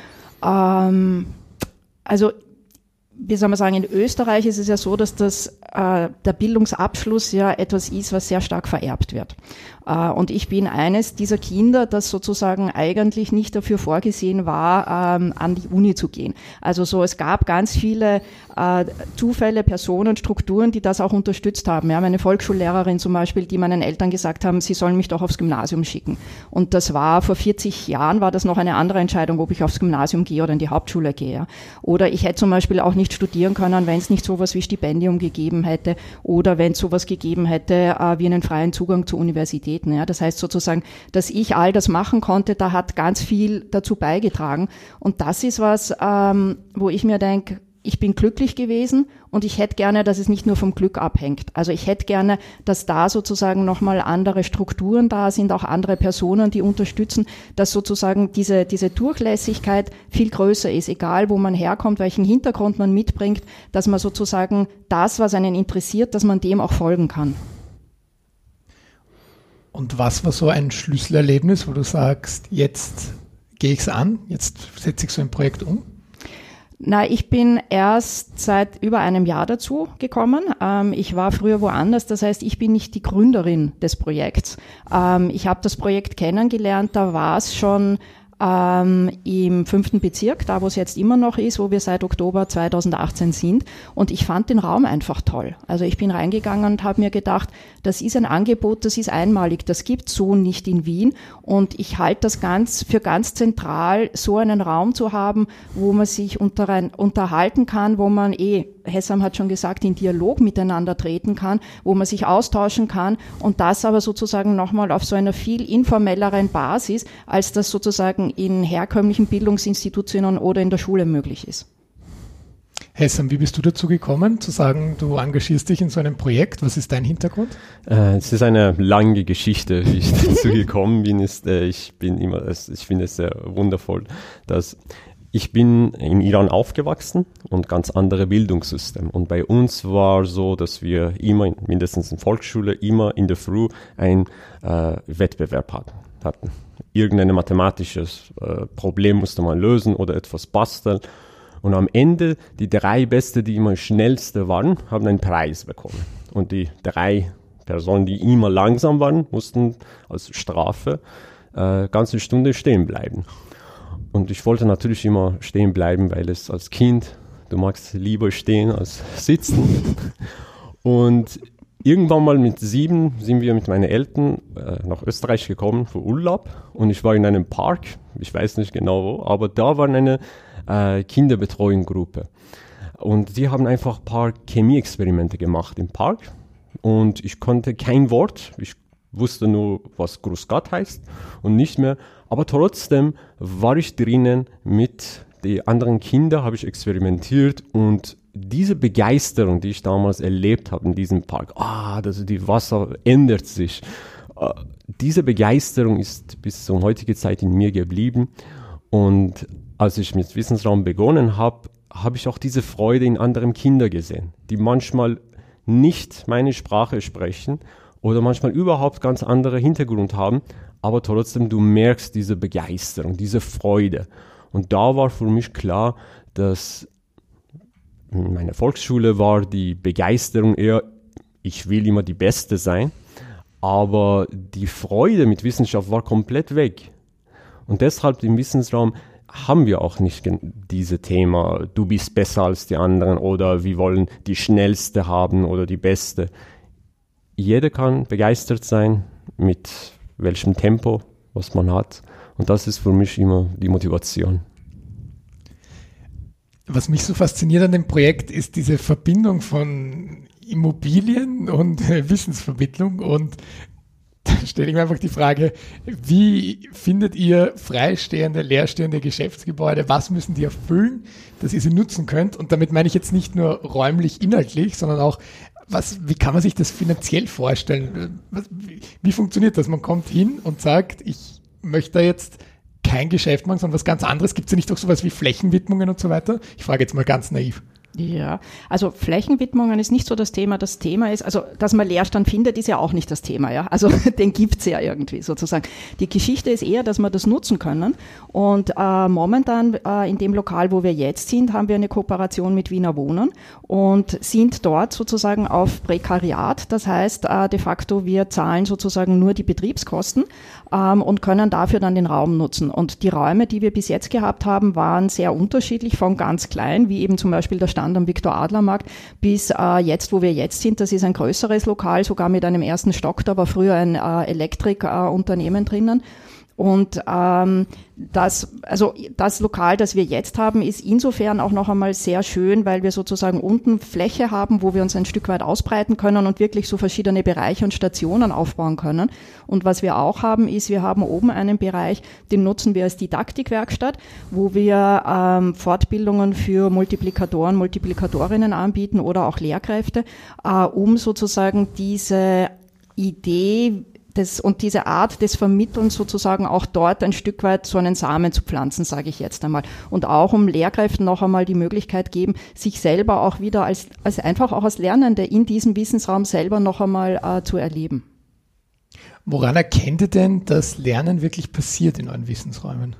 Also, wie soll man sagen, in Österreich ist es ja so, dass der Bildungsabschluss ja etwas ist, was sehr stark vererbt wird. Und ich bin eines dieser Kinder, das sozusagen eigentlich nicht dafür vorgesehen war, an die Uni zu gehen. Also so, es gab ganz viele Zufälle, Personen, Strukturen, die das auch unterstützt haben. Ja, meine Volksschullehrerin zum Beispiel, die meinen Eltern gesagt haben, sie sollen mich doch aufs Gymnasium schicken. Und das war vor 40 Jahren, war das noch eine andere Entscheidung, ob ich aufs Gymnasium gehe oder in die Hauptschule gehe. Ja. Oder ich hätte zum Beispiel auch nicht studieren können, wenn es nicht sowas wie Stipendium gegeben hätte oder wenn es sowas gegeben hätte wie einen freien Zugang zu Universitäten. Ja. Das heißt sozusagen, dass ich all das machen konnte, da hat ganz viel dazu beigetragen. Und das ist was, wo ich mir denke, ich bin glücklich gewesen und ich hätte gerne, dass es nicht nur vom Glück abhängt. Also ich hätte gerne, dass da sozusagen nochmal andere Strukturen da sind, auch andere Personen, die unterstützen, dass sozusagen diese Durchlässigkeit viel größer ist, egal wo man herkommt, welchen Hintergrund man mitbringt, dass man sozusagen das, was einen interessiert, dass man dem auch folgen kann. Und was war so ein Schlüsselerlebnis, wo du sagst, jetzt gehe ich es an, jetzt setze ich so ein Projekt um? Na, ich bin erst seit über einem Jahr dazu gekommen. Ich war früher woanders, das heißt, ich bin nicht die Gründerin des Projekts. Ich habe das Projekt kennengelernt, da war es schon im 5. Bezirk, da wo es jetzt immer noch ist, wo wir seit Oktober 2018 sind. Und ich fand den Raum einfach toll. Also ich bin reingegangen und habe mir gedacht, das ist ein Angebot, das ist einmalig, das gibt es so nicht in Wien. Und ich halte das für ganz zentral, so einen Raum zu haben, wo man sich unterhalten kann, wo man Hessam hat schon gesagt, in Dialog miteinander treten kann, wo man sich austauschen kann und das aber sozusagen nochmal auf so einer viel informelleren Basis, als das sozusagen in herkömmlichen Bildungsinstitutionen oder in der Schule möglich ist. Hessam, wie bist du dazu gekommen, zu sagen, du engagierst dich in so einem Projekt? Was ist dein Hintergrund? Es ist eine lange Geschichte, wie ich dazu gekommen bin. Ich finde es sehr wundervoll, dass Ich bin in Iran aufgewachsen und ganz andere Bildungssystem. Und bei uns war so, dass wir immer, mindestens in der Volksschule, immer in der Früh einen Wettbewerb hatten. Irgendein mathematisches Problem musste man lösen oder etwas basteln. Und am Ende, die 3 Beste, die immer schnellste waren, haben einen Preis bekommen. Und die 3 Personen, die immer langsam waren, mussten als Strafe ganze Stunde stehen bleiben. Und ich wollte natürlich immer stehen bleiben, weil es als Kind, du magst lieber stehen als sitzen. Und irgendwann mal mit 7 sind wir mit meinen Eltern nach Österreich gekommen für Urlaub. Und ich war in einem Park, ich weiß nicht genau wo, aber da war eine Kinderbetreuungsgruppe. Und die haben einfach ein paar Chemieexperimente gemacht im Park. Und ich konnte kein Wort, ich wusste nur, was Gruß Gott heißt und nicht mehr. Aber trotzdem war ich drinnen mit den anderen Kindern, habe ich experimentiert und diese Begeisterung, die ich damals erlebt habe in diesem Park, die Wasser ändert sich, diese Begeisterung ist bis zur heutigen Zeit in mir geblieben. Und als ich mit Wissensraum begonnen habe, habe ich auch diese Freude in anderen Kindern gesehen, die manchmal nicht meine Sprache sprechen oder manchmal überhaupt ganz andere Hintergrund haben, aber trotzdem du merkst diese Begeisterung, diese Freude. Und da war für mich klar, dass in meiner Volksschule war die Begeisterung eher, ich will immer die Beste sein, aber die Freude mit Wissenschaft war komplett weg. Und deshalb im Wissensraum haben wir auch nicht dieses Thema, du bist besser als die anderen oder wir wollen die Schnellste haben oder die Beste. Jeder kann begeistert sein mit welchem Tempo, was man hat. Und das ist für mich immer die Motivation. Was mich so fasziniert an dem Projekt ist diese Verbindung von Immobilien und Wissensvermittlung. Und da stelle ich mir einfach die Frage, wie findet ihr freistehende, leerstehende Geschäftsgebäude? Was müssen die erfüllen, dass ihr sie nutzen könnt? Und damit meine ich jetzt nicht nur räumlich, inhaltlich, sondern auch, wie kann man sich das finanziell vorstellen? Wie funktioniert das? Man kommt hin und sagt, ich möchte da jetzt kein Geschäft machen, sondern was ganz anderes. Gibt es ja nicht auch sowas wie Flächenwidmungen und so weiter? Ich frage jetzt mal ganz naiv. Ja, also Flächenwidmungen ist nicht so das Thema. Das Thema ist, also dass man Leerstand findet, ist ja auch nicht das Thema. Ja, also den gibt's ja irgendwie sozusagen. Die Geschichte ist eher, dass wir das nutzen können. Und momentan in dem Lokal, wo wir jetzt sind, haben wir eine Kooperation mit Wiener Wohnen und sind dort sozusagen auf Prekariat. Das heißt, de facto wir zahlen sozusagen nur die Betriebskosten und können dafür dann den Raum nutzen. Und die Räume, die wir bis jetzt gehabt haben, waren sehr unterschiedlich, von ganz klein, wie eben zum Beispiel der Stand am Viktor-Adler-Markt, bis jetzt, wo wir jetzt sind. Das ist ein größeres Lokal, sogar mit einem 1. Stock. Da war früher ein Elektrikunternehmen drinnen. Und das Lokal, das wir jetzt haben, ist insofern auch noch einmal sehr schön, weil wir sozusagen unten Fläche haben, wo wir uns ein Stück weit ausbreiten können und wirklich so verschiedene Bereiche und Stationen aufbauen können. Und was wir auch haben, ist, wir haben oben einen Bereich, den nutzen wir als Didaktikwerkstatt, wo wir Fortbildungen für Multiplikatoren, Multiplikatorinnen anbieten oder auch Lehrkräfte, um sozusagen diese Idee und diese Art des Vermittelns sozusagen auch dort ein Stück weit so einen Samen zu pflanzen, sage ich jetzt einmal. Und auch um Lehrkräften noch einmal die Möglichkeit geben, sich selber auch wieder als einfach auch als Lernende in diesem Wissensraum selber noch einmal zu erleben. Woran erkennt ihr denn, dass Lernen wirklich passiert in euren Wissensräumen?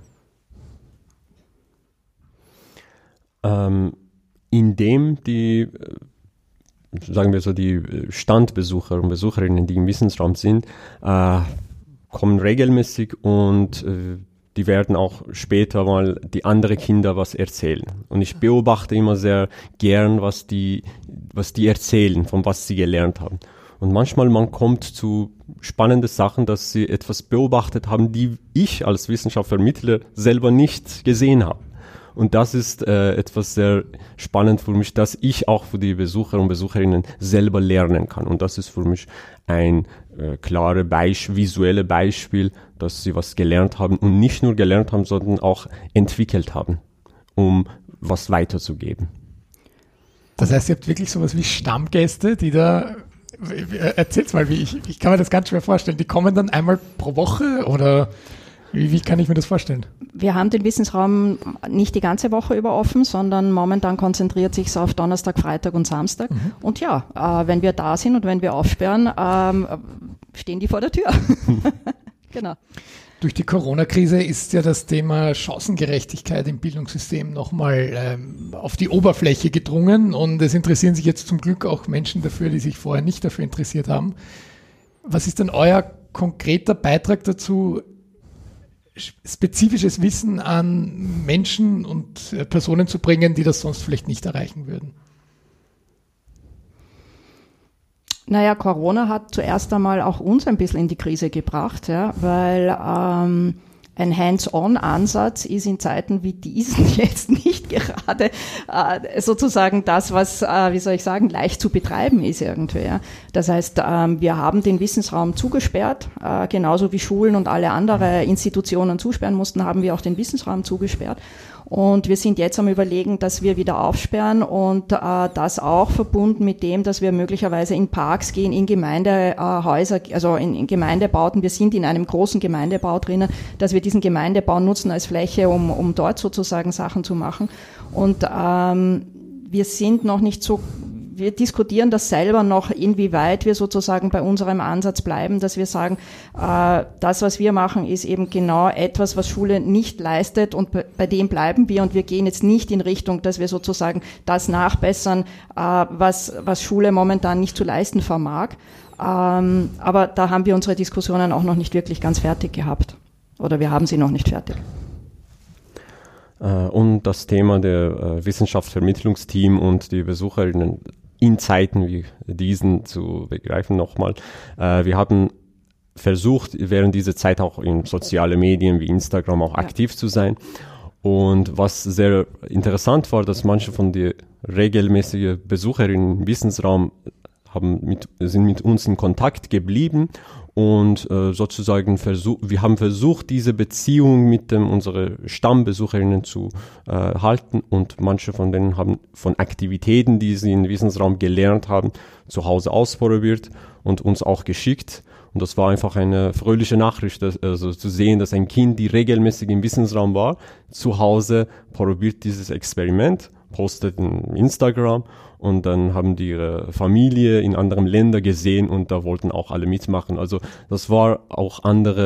Indem die sagen wir so, die Standbesucher und Besucherinnen, die im Wissensraum sind, kommen regelmäßig und die werden auch später mal die anderen Kinder was erzählen. Und ich beobachte immer sehr gern, was die erzählen, von was sie gelernt haben. Und manchmal man kommt zu spannenden Sachen, dass sie etwas beobachtet haben, die ich als Wissenschaftsvermittler selber nicht gesehen habe. Und das ist etwas sehr spannend für mich, dass ich auch für die Besucher und Besucherinnen selber lernen kann. Und das ist für mich ein klares visuelles Beispiel, dass sie was gelernt haben und nicht nur gelernt haben, sondern auch entwickelt haben, um was weiterzugeben. Das heißt, ihr habt wirklich sowas wie Stammgäste, die da, erzähl's mal, ich kann mir das ganz schwer vorstellen, die kommen dann einmal pro Woche oder... Wie kann ich mir das vorstellen? Wir haben den Wissensraum nicht die ganze Woche über offen, sondern momentan konzentriert sich es auf Donnerstag, Freitag und Samstag. Und ja, wenn wir da sind und wenn wir aufsperren, stehen die vor der Tür. Genau. Durch die Corona-Krise ist ja das Thema Chancengerechtigkeit im Bildungssystem nochmal auf die Oberfläche gedrungen und es interessieren sich jetzt zum Glück auch Menschen dafür, die sich vorher nicht dafür interessiert haben. Was ist denn euer konkreter Beitrag dazu, spezifisches Wissen an Menschen und Personen zu bringen, die das sonst vielleicht nicht erreichen würden? Naja, Corona hat zuerst einmal auch uns ein bisschen in die Krise gebracht, ja, weil ein Hands-on-Ansatz ist in Zeiten wie diesen jetzt nicht gerade sozusagen das, was, leicht zu betreiben ist irgendwie. Ja. Das heißt, wir haben den Wissensraum zugesperrt, genauso wie Schulen und alle andere Institutionen zusperren mussten, haben wir auch den Wissensraum zugesperrt. Und wir sind jetzt am Überlegen, dass wir wieder aufsperren und das auch verbunden mit dem, dass wir möglicherweise in Parks gehen, in Gemeindehäuser, also in Gemeindebauten. Wir sind in einem großen Gemeindebau drinnen, dass wir diesen Gemeindebau nutzen als Fläche, um dort sozusagen Sachen zu machen. Und wir sind noch nicht so, wir diskutieren das selber noch, inwieweit wir sozusagen bei unserem Ansatz bleiben, dass wir sagen, das, was wir machen, ist eben genau etwas, was Schule nicht leistet und bei dem bleiben wir und wir gehen jetzt nicht in Richtung, dass wir sozusagen das nachbessern, was Schule momentan nicht zu leisten vermag. Aber da haben wir unsere Diskussionen auch noch nicht wirklich ganz fertig gehabt. Oder wir haben sie noch nicht fertig. Und das Thema der Wissenschaftsvermittlungsteam und die Besucherinnen in Zeiten wie diesen zu begreifen nochmal. Wir haben versucht, während dieser Zeit auch in sozialen Medien wie Instagram auch aktiv zu sein. Und was sehr interessant war, dass manche von den regelmäßigen Besucherinnen im Wissensraum sind mit uns in Kontakt geblieben und sozusagen wir haben versucht, diese Beziehung mit unsere Stammbesucherinnen zu halten und manche von denen haben von Aktivitäten, die sie im Wissensraum gelernt haben, zu Hause ausprobiert und uns auch geschickt. Und das war einfach eine fröhliche Nachricht, also zu sehen, dass ein Kind, die regelmäßig im Wissensraum war, zu Hause probiert dieses Experiment, postet in Instagram und dann haben die ihre Familie in anderen Ländern gesehen und da wollten auch alle mitmachen. Also das war auch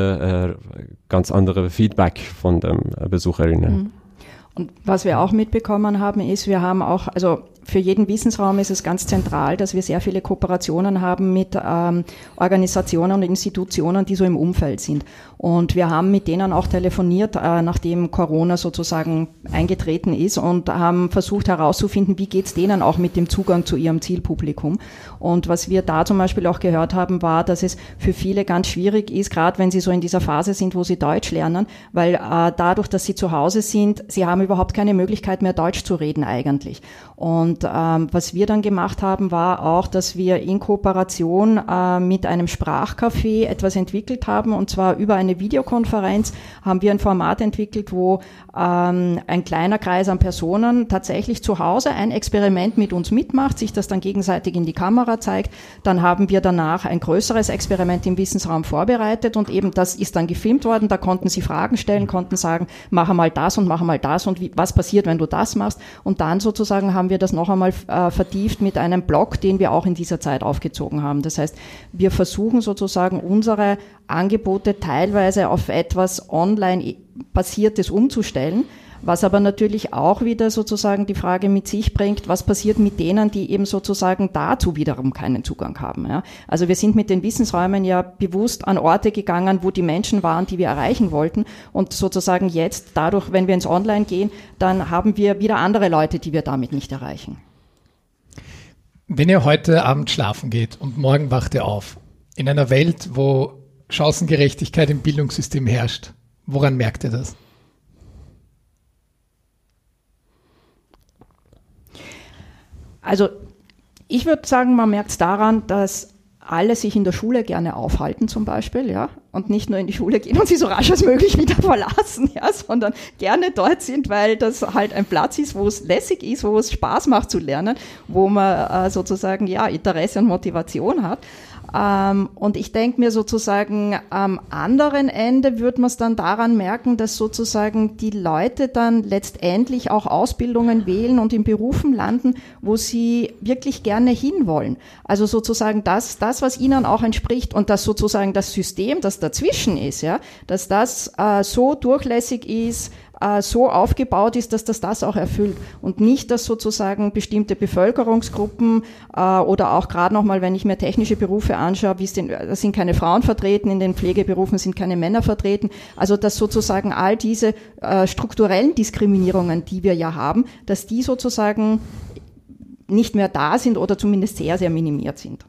ganz andere Feedback von den Besucherinnen. Und was wir auch mitbekommen haben, ist, wir haben auch, also für jeden Wissensraum ist es ganz zentral, dass wir sehr viele Kooperationen haben mit Organisationen und Institutionen, die so im Umfeld sind. Und wir haben mit denen auch telefoniert, nachdem Corona sozusagen eingetreten ist und haben versucht herauszufinden, wie geht's denen auch mit dem Zugang zu ihrem Zielpublikum. Und was wir da zum Beispiel auch gehört haben, war, dass es für viele ganz schwierig ist, gerade wenn sie so in dieser Phase sind, wo sie Deutsch lernen, weil dadurch, dass sie zu Hause sind, sie haben überhaupt keine Möglichkeit mehr Deutsch zu reden eigentlich. Und was wir dann gemacht haben, war auch, dass wir in Kooperation mit einem Sprachcafé etwas entwickelt haben, und zwar über eine Videokonferenz haben wir ein Format entwickelt, wo ein kleiner Kreis an Personen tatsächlich zu Hause ein Experiment mit uns mitmacht, sich das dann gegenseitig in die Kamera zeigt. Dann haben wir danach ein größeres Experiment im Wissensraum vorbereitet und eben das ist dann gefilmt worden. Da konnten sie Fragen stellen, konnten sagen, mach mal das und was passiert, wenn du das machst. Und dann sozusagen haben wir das noch einmal vertieft mit einem Blog, den wir auch in dieser Zeit aufgezogen haben. Das heißt, wir versuchen sozusagen unsere Angebote teilweise auf etwas Online-Basiertes umzustellen, was aber natürlich auch wieder sozusagen die Frage mit sich bringt, was passiert mit denen, die eben sozusagen dazu wiederum keinen Zugang haben. Ja? Also wir sind mit den Wissensräumen ja bewusst an Orte gegangen, wo die Menschen waren, die wir erreichen wollten, und sozusagen jetzt dadurch, wenn wir ins Online gehen, dann haben wir wieder andere Leute, die wir damit nicht erreichen. Wenn ihr heute Abend schlafen geht und morgen wacht ihr auf, in einer Welt, wo Chancengerechtigkeit im Bildungssystem herrscht, woran merkt ihr das? Also ich würde sagen, man merkt es daran, dass alle sich in der Schule gerne aufhalten zum Beispiel, ja, und nicht nur in die Schule gehen und sie so rasch als möglich wieder verlassen, ja, sondern gerne dort sind, weil das halt ein Platz ist, wo es lässig ist, wo es Spaß macht zu lernen, wo man sozusagen ja Interesse und Motivation hat. Und ich denke mir sozusagen, am anderen Ende wird man es dann daran merken, dass sozusagen die Leute dann letztendlich auch Ausbildungen wählen und in Berufen landen, wo sie wirklich gerne hinwollen. Also sozusagen das, was ihnen auch entspricht und dass sozusagen das System, das dazwischen ist, ja, dass das so durchlässig ist, so aufgebaut ist, dass das auch erfüllt und nicht, dass sozusagen bestimmte Bevölkerungsgruppen oder auch gerade nochmal, wenn ich mir technische Berufe anschaue, da sind keine Frauen vertreten, in den Pflegeberufen sind keine Männer vertreten, also dass sozusagen all diese strukturellen Diskriminierungen, die wir ja haben, dass die sozusagen nicht mehr da sind oder zumindest sehr, sehr minimiert sind.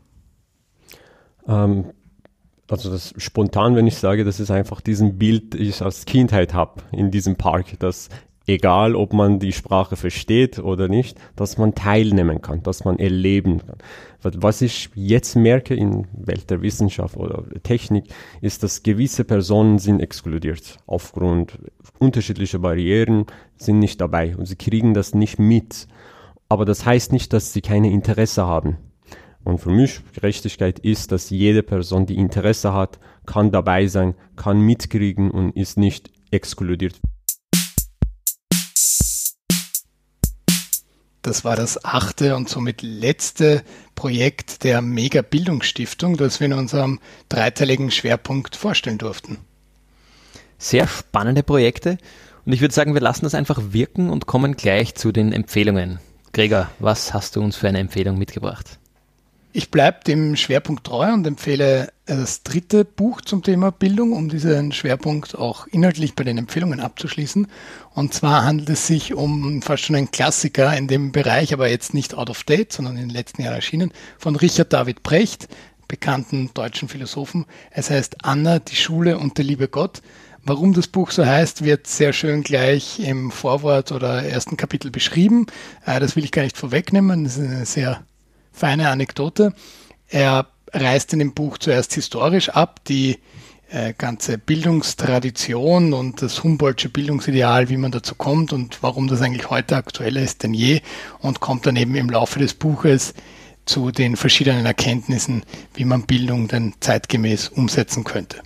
Also das spontan, wenn ich sage, dass es einfach diesen Bild ich als Kindheit habe in diesem Park, dass egal, ob man die Sprache versteht oder nicht, dass man teilnehmen kann, dass man erleben kann. Was ich jetzt merke in Welt der Wissenschaft oder Technik, ist, dass gewisse Personen sind exkludiert. Aufgrund unterschiedlicher Barrieren sind nicht dabei und sie kriegen das nicht mit. Aber das heißt nicht, dass sie keine Interesse haben. Und für mich, Gerechtigkeit ist, dass jede Person, die Interesse hat, kann dabei sein, kann mitkriegen und ist nicht exkludiert. Das war das 8. und somit letzte Projekt der Mega-Bildungsstiftung, das wir in unserem 3-teiligen Schwerpunkt vorstellen durften. Sehr spannende Projekte und ich würde sagen, wir lassen das einfach wirken und kommen gleich zu den Empfehlungen. Gregor, was hast du uns für eine Empfehlung mitgebracht? Ich bleibe dem Schwerpunkt treu und empfehle das 3. Buch zum Thema Bildung, um diesen Schwerpunkt auch inhaltlich bei den Empfehlungen abzuschließen. Und zwar handelt es sich um fast schon einen Klassiker in dem Bereich, aber jetzt nicht out of date, sondern in den letzten Jahren erschienen, von Richard David Precht, bekannten deutschen Philosophen. Es heißt Anna, die Schule und der liebe Gott. Warum das Buch so heißt, wird sehr schön gleich im Vorwort oder ersten Kapitel beschrieben. Das will ich gar nicht vorwegnehmen, das ist eine sehr feine Anekdote. Er reißt in dem Buch zuerst historisch ab, die ganze Bildungstradition und das Humboldtsche Bildungsideal, wie man dazu kommt und warum das eigentlich heute aktueller ist denn je, und kommt dann eben im Laufe des Buches zu den verschiedenen Erkenntnissen, wie man Bildung denn zeitgemäß umsetzen könnte.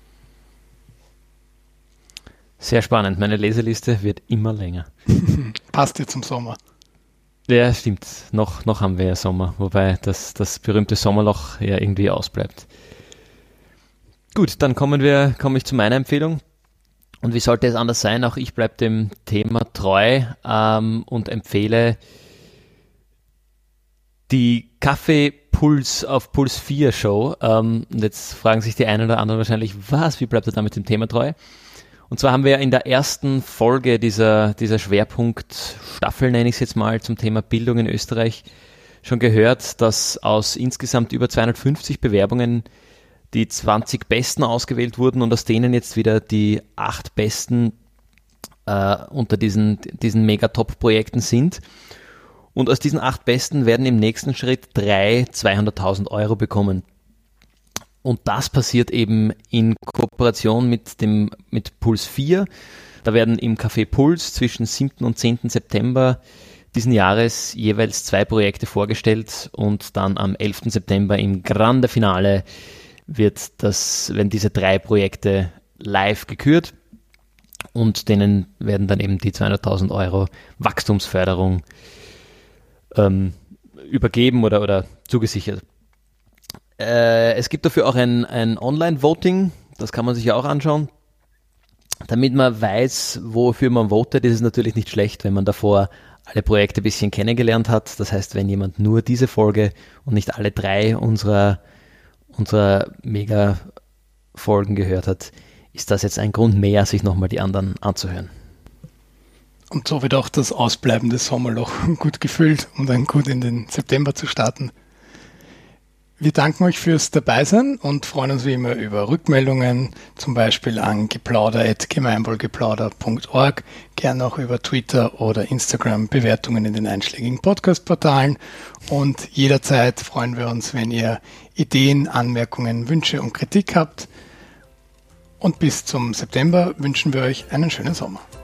Sehr spannend. Meine Leseliste wird immer länger. Passt jetzt zum Sommer. Ja, stimmt. Noch haben wir ja Sommer, wobei das berühmte Sommerloch ja irgendwie ausbleibt. Gut, dann komme ich zu meiner Empfehlung. Und wie sollte es anders sein? Auch ich bleibe dem Thema treu und empfehle die Kaffee-Puls auf Puls 4 Show. Und jetzt fragen sich die einen oder anderen wahrscheinlich, wie bleibt er da mit dem Thema treu? Und zwar haben wir ja in der ersten Folge dieser Schwerpunktstaffel, nenne ich es jetzt mal, zum Thema Bildung in Österreich schon gehört, dass aus insgesamt über 250 Bewerbungen die 20 Besten ausgewählt wurden und aus denen jetzt wieder die 8 Besten unter diesen Mega-Top-Projekten sind. Und aus diesen 8 Besten werden im nächsten Schritt 3 200.000 Euro bekommen. Und das passiert eben in Kooperation mit Puls 4. Da werden im Café Puls zwischen 7. und 10. September diesen Jahres jeweils 2 Projekte vorgestellt und dann am 11. September im Grande Finale werden diese 3 Projekte live gekürt und denen werden dann eben die 200.000 Euro Wachstumsförderung übergeben oder zugesichert. Es gibt dafür auch ein Online-Voting, das kann man sich ja auch anschauen. Damit man weiß, wofür man votet, ist es natürlich nicht schlecht, wenn man davor alle Projekte ein bisschen kennengelernt hat. Das heißt, wenn jemand nur diese Folge und nicht alle 3 unserer Mega-Folgen gehört hat, ist das jetzt ein Grund mehr, sich nochmal die anderen anzuhören. Und so wird auch das ausbleibende Sommerloch gut gefüllt, um dann gut in den September zu starten. Wir danken euch fürs Dabeisein und freuen uns wie immer über Rückmeldungen, zum Beispiel an geplauder@gemeinwohlgeplauder.org, gern auch über Twitter oder Instagram Bewertungen in den einschlägigen Podcast-Portalen, und jederzeit freuen wir uns, wenn ihr Ideen, Anmerkungen, Wünsche und Kritik habt. Und bis zum September wünschen wir euch einen schönen Sommer.